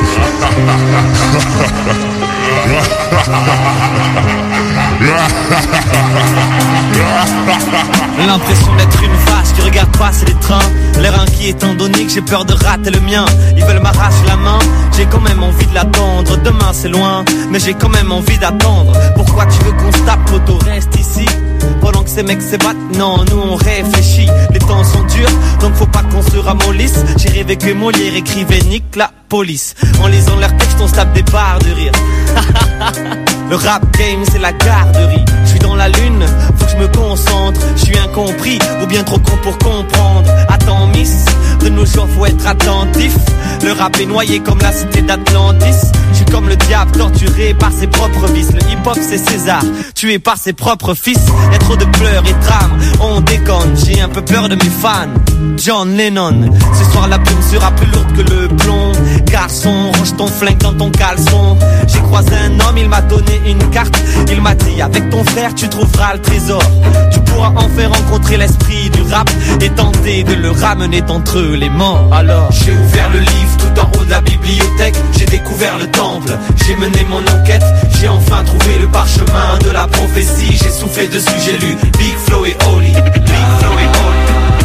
L'impression d'être une vache qui regarde passer les trains. L'air inquiet étant donné que j'ai peur de rater le mien. Ils veulent m'arracher la main, j'ai quand même envie de l'attendre. Demain c'est loin, mais j'ai quand même envie d'attendre. Pourquoi tu veux qu'on se tape, poto? Reste ici pendant que ces mecs se battent. Non, nous on réfléchit. Les temps sont durs, donc faut pas qu'on se ramollisse. J'ai rêvé que Molière écrivait nique la police. En lisant leurs textes on se tape des barres de rire. Le rap game c'est la garderie. Je suis dans la lune, faut que je me concentre. Je suis incompris ou bien trop con pour comprendre. Attends miss, de nos jours faut être attentif. Le rap est noyé comme la cité d'Atlantis. Je suis comme le diable torturé par ses propres vices. Le hip-hop c'est César, tué par ses propres fils. Y'a trop de pleurs et drames, on déconne. J'ai un peu peur de mes fans. John Lennon, ce soir la plume sera plus lourde que le plomb. Garçon, range ton flingue dans ton caleçon. J'ai croisé un homme, il m'a donné une carte. Il m'a dit, avec ton frère tu trouveras le trésor. Tu pourras enfin rencontrer l'esprit du rap et tenter de le ramener d'entre les morts. Alors j'ai ouvert le livre tout en haut de la bibliothèque. J'ai découvert le temple, j'ai mené mon enquête. J'ai enfin trouvé le parchemin de la prophétie. J'ai soufflé dessus, j'ai lu Big Flo et Oli. Big Flo et Oli.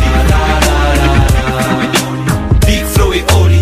Big Flo et Oli.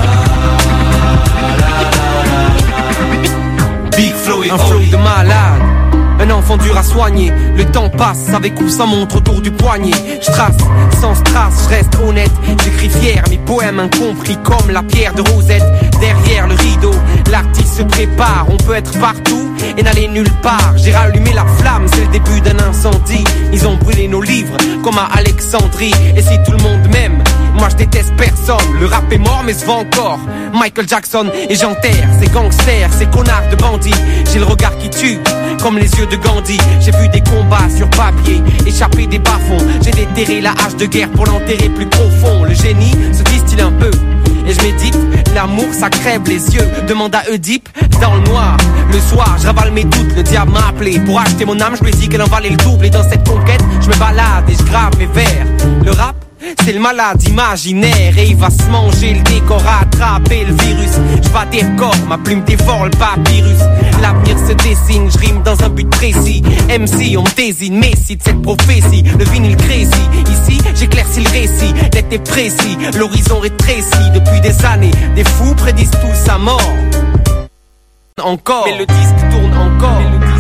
Big Flo et un flow de malade, un enfant dur à soigner. Le temps passe avec ou sans montre autour du poignet. Je trace sans strass, je reste honnête. J'écris fier mes poèmes incompris comme la pierre de Rosette. Derrière le rideau, l'artiste se prépare. On peut être partout et n'aller nulle part. J'ai rallumé la flamme, c'est le début d'un incendie. Ils ont brûlé nos livres comme à Alexandrie. Et si tout le monde m'aime, moi je déteste personne. Le rap est mort mais se vend encore. Michael Jackson et j'enterre ces gangsters, ces connards de bandits. J'ai le regard qui tue comme les yeux de Gandhi. J'ai vu des combats sur papier, échapper des bas-fonds. J'ai déterré la hache de guerre pour l'enterrer plus profond. Le génie se distille un peu et je médite, l'amour ça crève les yeux. Demande à Oedipe, dans le noir. Le soir, je ravale mes doutes, le diable m'a appelé. Pour acheter mon âme, je lui ai dit qu'elle en valait le double. Et dans cette conquête, je me balade et je grave mes vers. Le rap, c'est le malade imaginaire et il va se manger le décor, attraper le virus. Je bats des records, ma plume dévore le papyrus. L'avenir se dessine, je rime dans un but précis. MC, on me désigne, Messi de cette prophétie. Le vinyle crazy, ici j'éclaircis le récit. L'être est précis, l'horizon rétrécit. Depuis des années, des fous prédisent tous sa mort. Encore, mais le disque tourne encore.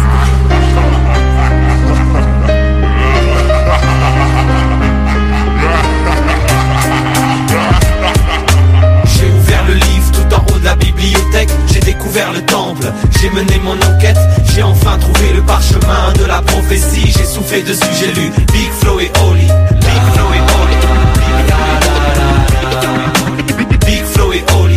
J'ai ouvert le livre tout en haut de la bibliothèque. J'ai découvert le temple, j'ai mené mon enquête. J'ai enfin trouvé le parchemin de la prophétie. J'ai soufflé dessus, j'ai lu Big Flo et Oli. Big Flo et Oli. Big Flo et Oli.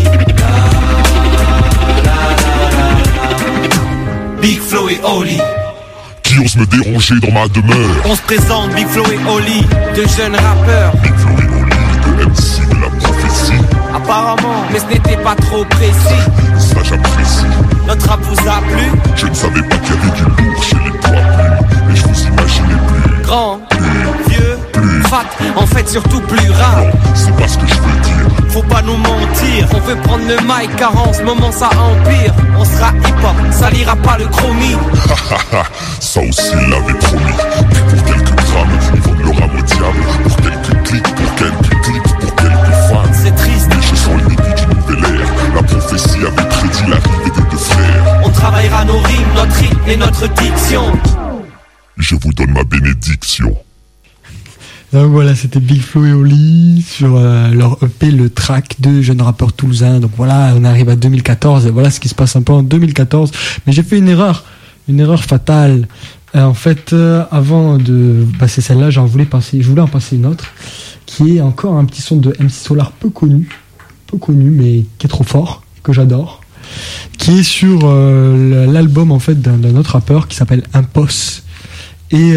Big Flo et Oli. Qui ose me déranger dans ma demeure? On se présente, Big Flo et Oli, deux jeunes rappeurs. Big Flo et Oli, le MC de la prophétie. Apparemment, mais ce n'était pas trop précis. Ça j'apprécie. Notre rap vous a plu? Je ne savais pas qu'il y avait du lourd chez les trois plumes. Mais je vous imaginais plus grand, plus vieux, plus fat, en fait surtout plus rare. Non, c'est pas ce que je veux dire. Faut pas nous mentir, on veut prendre le mic car en ce moment ça empire. On sera hip-hop, ça lira pas le chromie. Ça aussi il l'avait promis. Puis pour quelques grammes, ils vendent le rame au diable. Pour quelques clics, pour quelques clics, pour quelques fans. C'est triste, mais je sens le début d'une nouvelle ère. La prophétie avait prédit l'arrivée des deux frères. On travaillera nos rimes, notre rythme et notre diction. Je vous donne ma bénédiction. Donc voilà, c'était Big Flo et Oli sur leur EP, le track de jeunes rappeurs toulousains. Donc voilà, on arrive à 2014 et voilà ce qui se passe un peu en 2014. Mais j'ai fait une erreur fatale. En fait, avant de passer celle-là, je voulais en passer une autre qui est encore un petit son de MC Solar peu connu mais qui est trop fort, que j'adore, qui est sur l'album en fait d'un autre rappeur qui s'appelle Impos. Et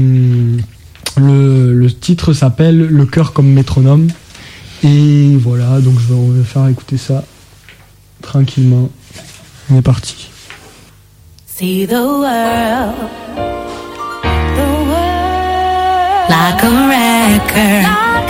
le titre s'appelle Le cœur comme métronome. Et voilà, donc on va faire écouter ça tranquillement. On est parti. See the world like a record.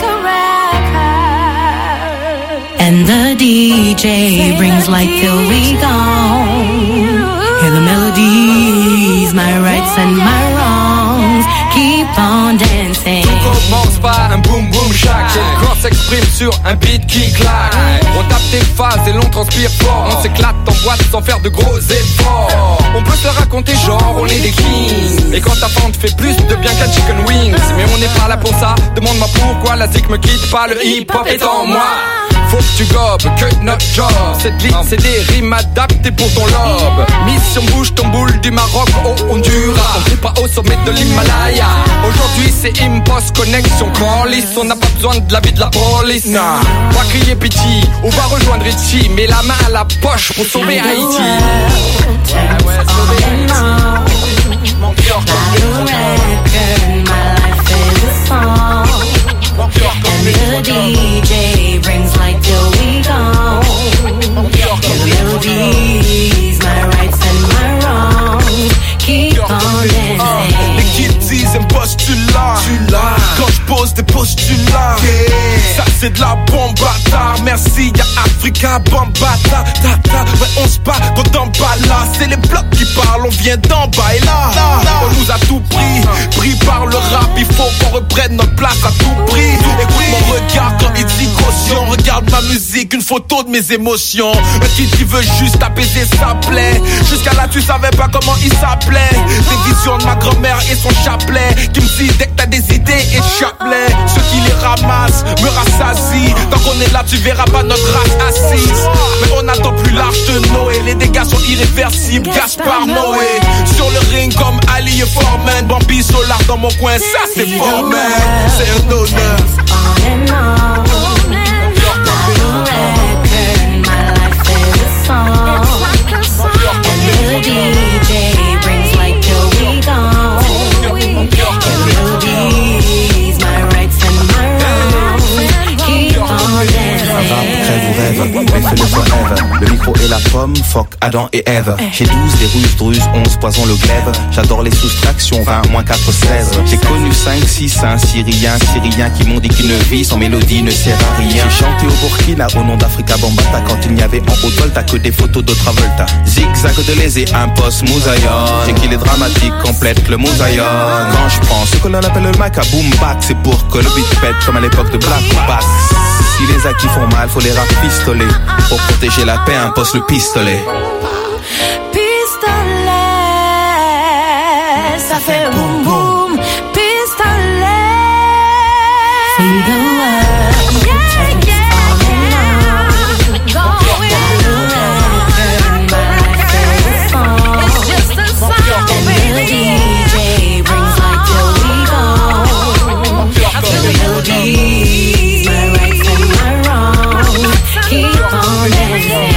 And the DJ brings light till we gone. Hear the melodies, my rights and my wrongs. Keep on dancing. Tout commence par un boom boom shack. Le corps s'exprime sur un beat qui claque. On tape des phases et l'on transpire fort. On s'éclate en boîte sans faire de gros efforts. On peut se raconter genre on est des kings. Et quand ta fente fait plus de bien qu'un chicken wings. Mais on n'est pas là pour ça. Demande-moi pourquoi la zik me quitte pas. Le hip hop est en moi. Faut que tu gobes, que notre job. Cette ligne c'est des rimes adaptées pour ton lobe. Mission bouge ton boule du Maroc au Honduras. On vit pas au sommet de l'Himalaya. Aujourd'hui c'est Impost Connection Callis. On n'a pas besoin de l'avis de la police. Nah. Va crier pitié, on va rejoindre Richie. Mets la main à la poche pour sauver Haïti. Ah ouais, sauver Haïti. Mon cœur comme and the DJ brings light till we gone. The melodies, my rights and my wrongs. Keep on dancing. Les kids disent un postulat. Quand je pose des postulats, ça c'est de la bombe bâtard. Merci y'a Africa Bambata. Ouais on se bat quand on bat là. C'est les blocs qui parlent, on vient d'en bas et là. On nous a tout pris par le rap. Il faut qu'on reprenne notre place à tout prix. Écoute mon regard quand il dit caution. Regarde ma musique, une photo de mes émotions. Un kid qui veut juste apaiser sa plaie. Jusqu'à là tu savais pas comment il s'appelait. Des visions de ma grand-mère et son chapelet qui me dit dès que t'as des idées échappe-les. Ceux qui les ramassent me rassasient. Tant qu'on est là tu verras pas notre race assise. Mais on attend plus large de Noé. Les dégâts sont irréversibles, Gaspard Noé. Sur le ring comme Ali et Foreman. Bambi Solar dans mon coin, ça c'est Foreman. C'est un honneur. And the DJ brings light till we gone. The melodies, my rights and my wrongs. Keep on dancing. Rêve ou rêve, mais fais-le forever. Le micro et la pomme, fuck Adam et Ève. J'ai 12, des ruses, drus, 11, poison le glaive. J'adore les soustractions, 20, moins 4, 16. J'ai connu 5, 6, un Syriens qui m'ont dit qu'une vie sans mélodie ne sert à rien. J'ai chanté au Burkina au nom d'Africa Bambata quand il n'y avait en haut volta que des photos de Travolta. Zigzag de lésé, impost, moussaillon. J'ai qu'il est dramatique, complète le moussaillon. Quand je prends ce que l'on appelle le mic à boom back, c'est pour que le beat pète comme à l'époque de Black Bass. Si les acquis font mal, faut les rafistoler. Pour protéger la paix, impose le pistolet. Pistolet, ça fait boum boum. Pistolet, see the world. Yeah, yeah. Going on. It's just a song, baby. The DJ brings light till we gone. The melodies, my rights and my wrongs. Keep on dancing.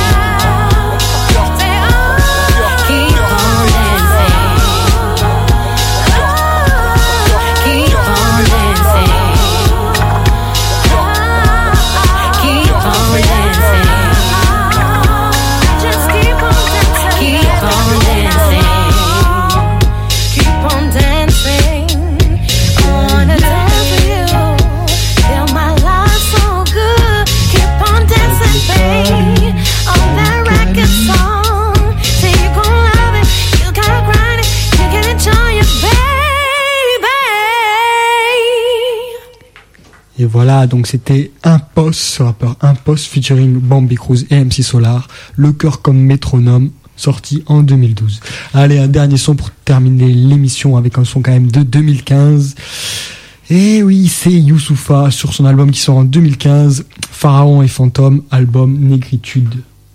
Et voilà, donc c'était Impost, ce rappeur Impost featuring Bambi Cruz et MC Solar, Le cœur comme métronome, sorti en 2012. Allez, un dernier son pour terminer l'émission avec un son quand même de 2015. Et oui, c'est Youssoupha sur son album qui sort en 2015, Pharaon et Fantôme, album Négritude.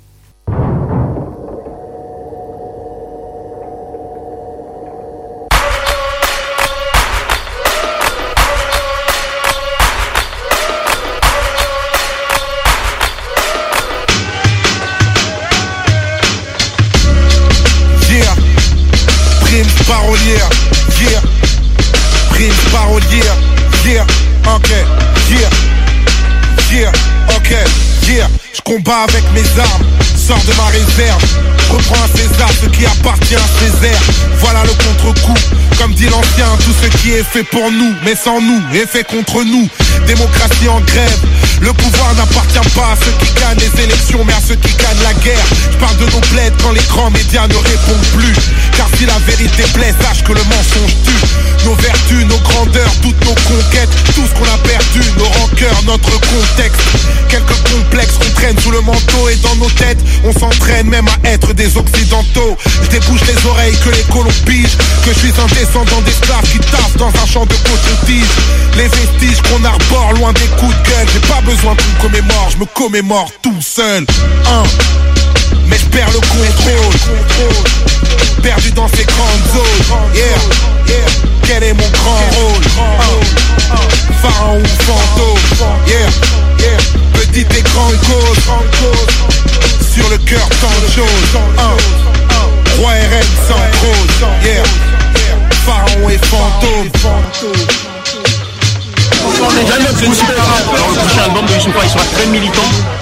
Parolière, yeah. Prime parolière, yeah. Ok, yeah. Yeah, ok, yeah. Je combats avec mes armes. sors de ma réserve. Je reprends à César ce qui appartient à Césaire. Voilà le contre-coup. Comme dit l'ancien, tout ce qui est fait pour nous, mais sans nous, est fait contre nous. Démocratie en grève. Le pouvoir n'appartient pas à ceux qui gagnent les élections, mais à ceux qui gagnent la guerre. Je parle de nos plaides quand les grands médias ne répondent plus. Car si la vérité blesse, sache que le mensonge tue. Nos vertus, nos grandeurs, toutes nos conquêtes, tout ce qu'on a perdu, nos rancœurs, notre contexte. Quelques complexes qu'on traîne sous le manteau et dans nos têtes, on s'entraîne même à être des occidentaux. Je débouche les oreilles que les colons pigent, que je suis un descendant d'esclaves qui taffent dans un champ de coton-tige. Les vestiges qu'on arbore loin des coups de gueule, j'ai pas besoin qu'on me commémore, je me commémore tout seul. Mais je perds le contrôle, perdu dans ces grandes zones. Yeah, quel est mon grand rôle? Pharaon ou fantôme? Yeah, petite et grande cause, sur le cœur tant de choses. Roi et reine sans prose. Yeah, Pharaon et fantôme. Dans le prochain album de Youssoupha, il sera très militant,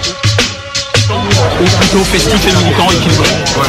ou plutôt festif et militant équilibré.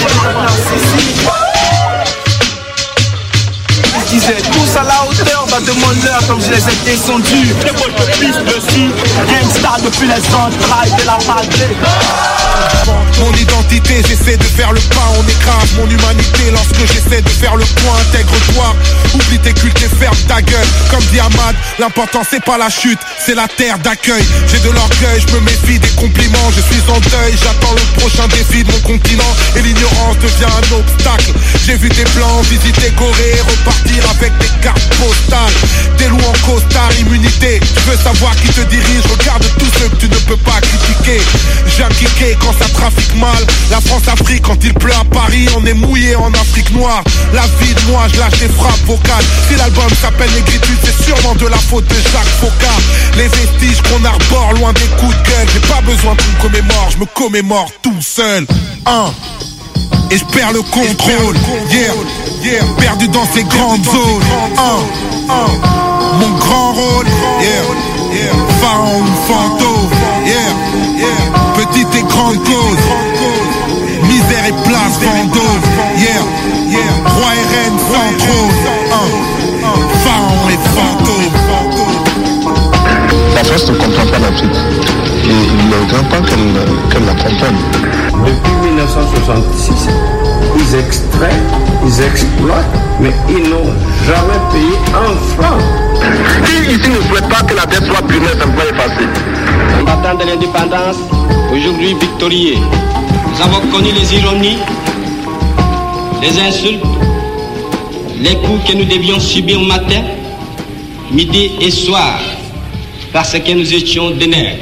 Je disais tous à la hauteur, bah demande-leur comme je les ai descendus. Les boys te pissent dessus, gangsta depuis les entrailles de la patrie. Mon identité, j'essaie de faire le pas, on écrase mon humanité lorsque j'essaie de faire le point. Intègre-toi, oublie tes cultes et ferme ta gueule. Comme dit Ahmad, l'important c'est pas la chute, c'est la terre d'accueil. J'ai de l'orgueil, je me méfie des compliments. Je suis en deuil, j'attends le prochain défi de mon continent. Et l'ignorance devient un obstacle. J'ai vu des blancs visiter Corée et repartir avec des cartes postales. Des loups en costard, immunité. Tu veux savoir qui te dirige, regarde tous ceux que tu ne peux pas critiquer. J'ai un kické quand ça trafique mal. La France-Afrique, quand il pleut à Paris, on est mouillé en Afrique noire. La vie de moi, je lâche des frappes vocales. Si l'album s'appelle Négritude, c'est sûrement de la faute de Jacques Foccart. Les vestiges qu'on arbore loin des coups de gueule. J'ai pas besoin qu'on me commémore, je me commémore tout seul. Et je perds le contrôle. Yeah, perdu dans ces grandes zones. Mon grand rôle. Yeah, Pharaon ou fantôme. Yeah, petite et grande cause. Misère et place fantôme. Yeah, roi et reine sans trône. Pharaon et fantôme. La France ne comprend pas l'Afrique. Et il ne regrette pas qu'elle la comprenne. Depuis 1966, ils extraient, ils exploitent, mais ils n'ont jamais payé un franc. Qui ici ne souhaite pas que la dette soit punie, ça peut effacer? Combattants de l'indépendance, aujourd'hui victorieux, nous avons connu les ironies, les insultes, les coups que nous devions subir matin, midi et soir, parce que nous étions des nègres.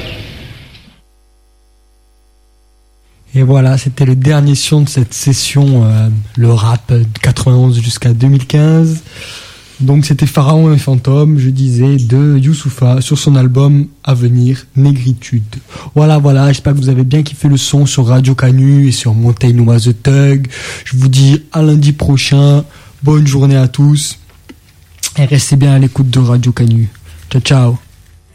Et voilà, c'était le dernier son de cette session, le rap de 91 jusqu'à 2015. Donc c'était Pharaon et Fantôme, je disais, de Youssoupha sur son album à venir, Négritude. Voilà, j'espère que vous avez bien kiffé le son sur Radio Canu et sur Mountain Was the Thug. Je vous dis à lundi prochain, bonne journée à tous et restez bien à l'écoute de Radio Canu. Ciao, ciao.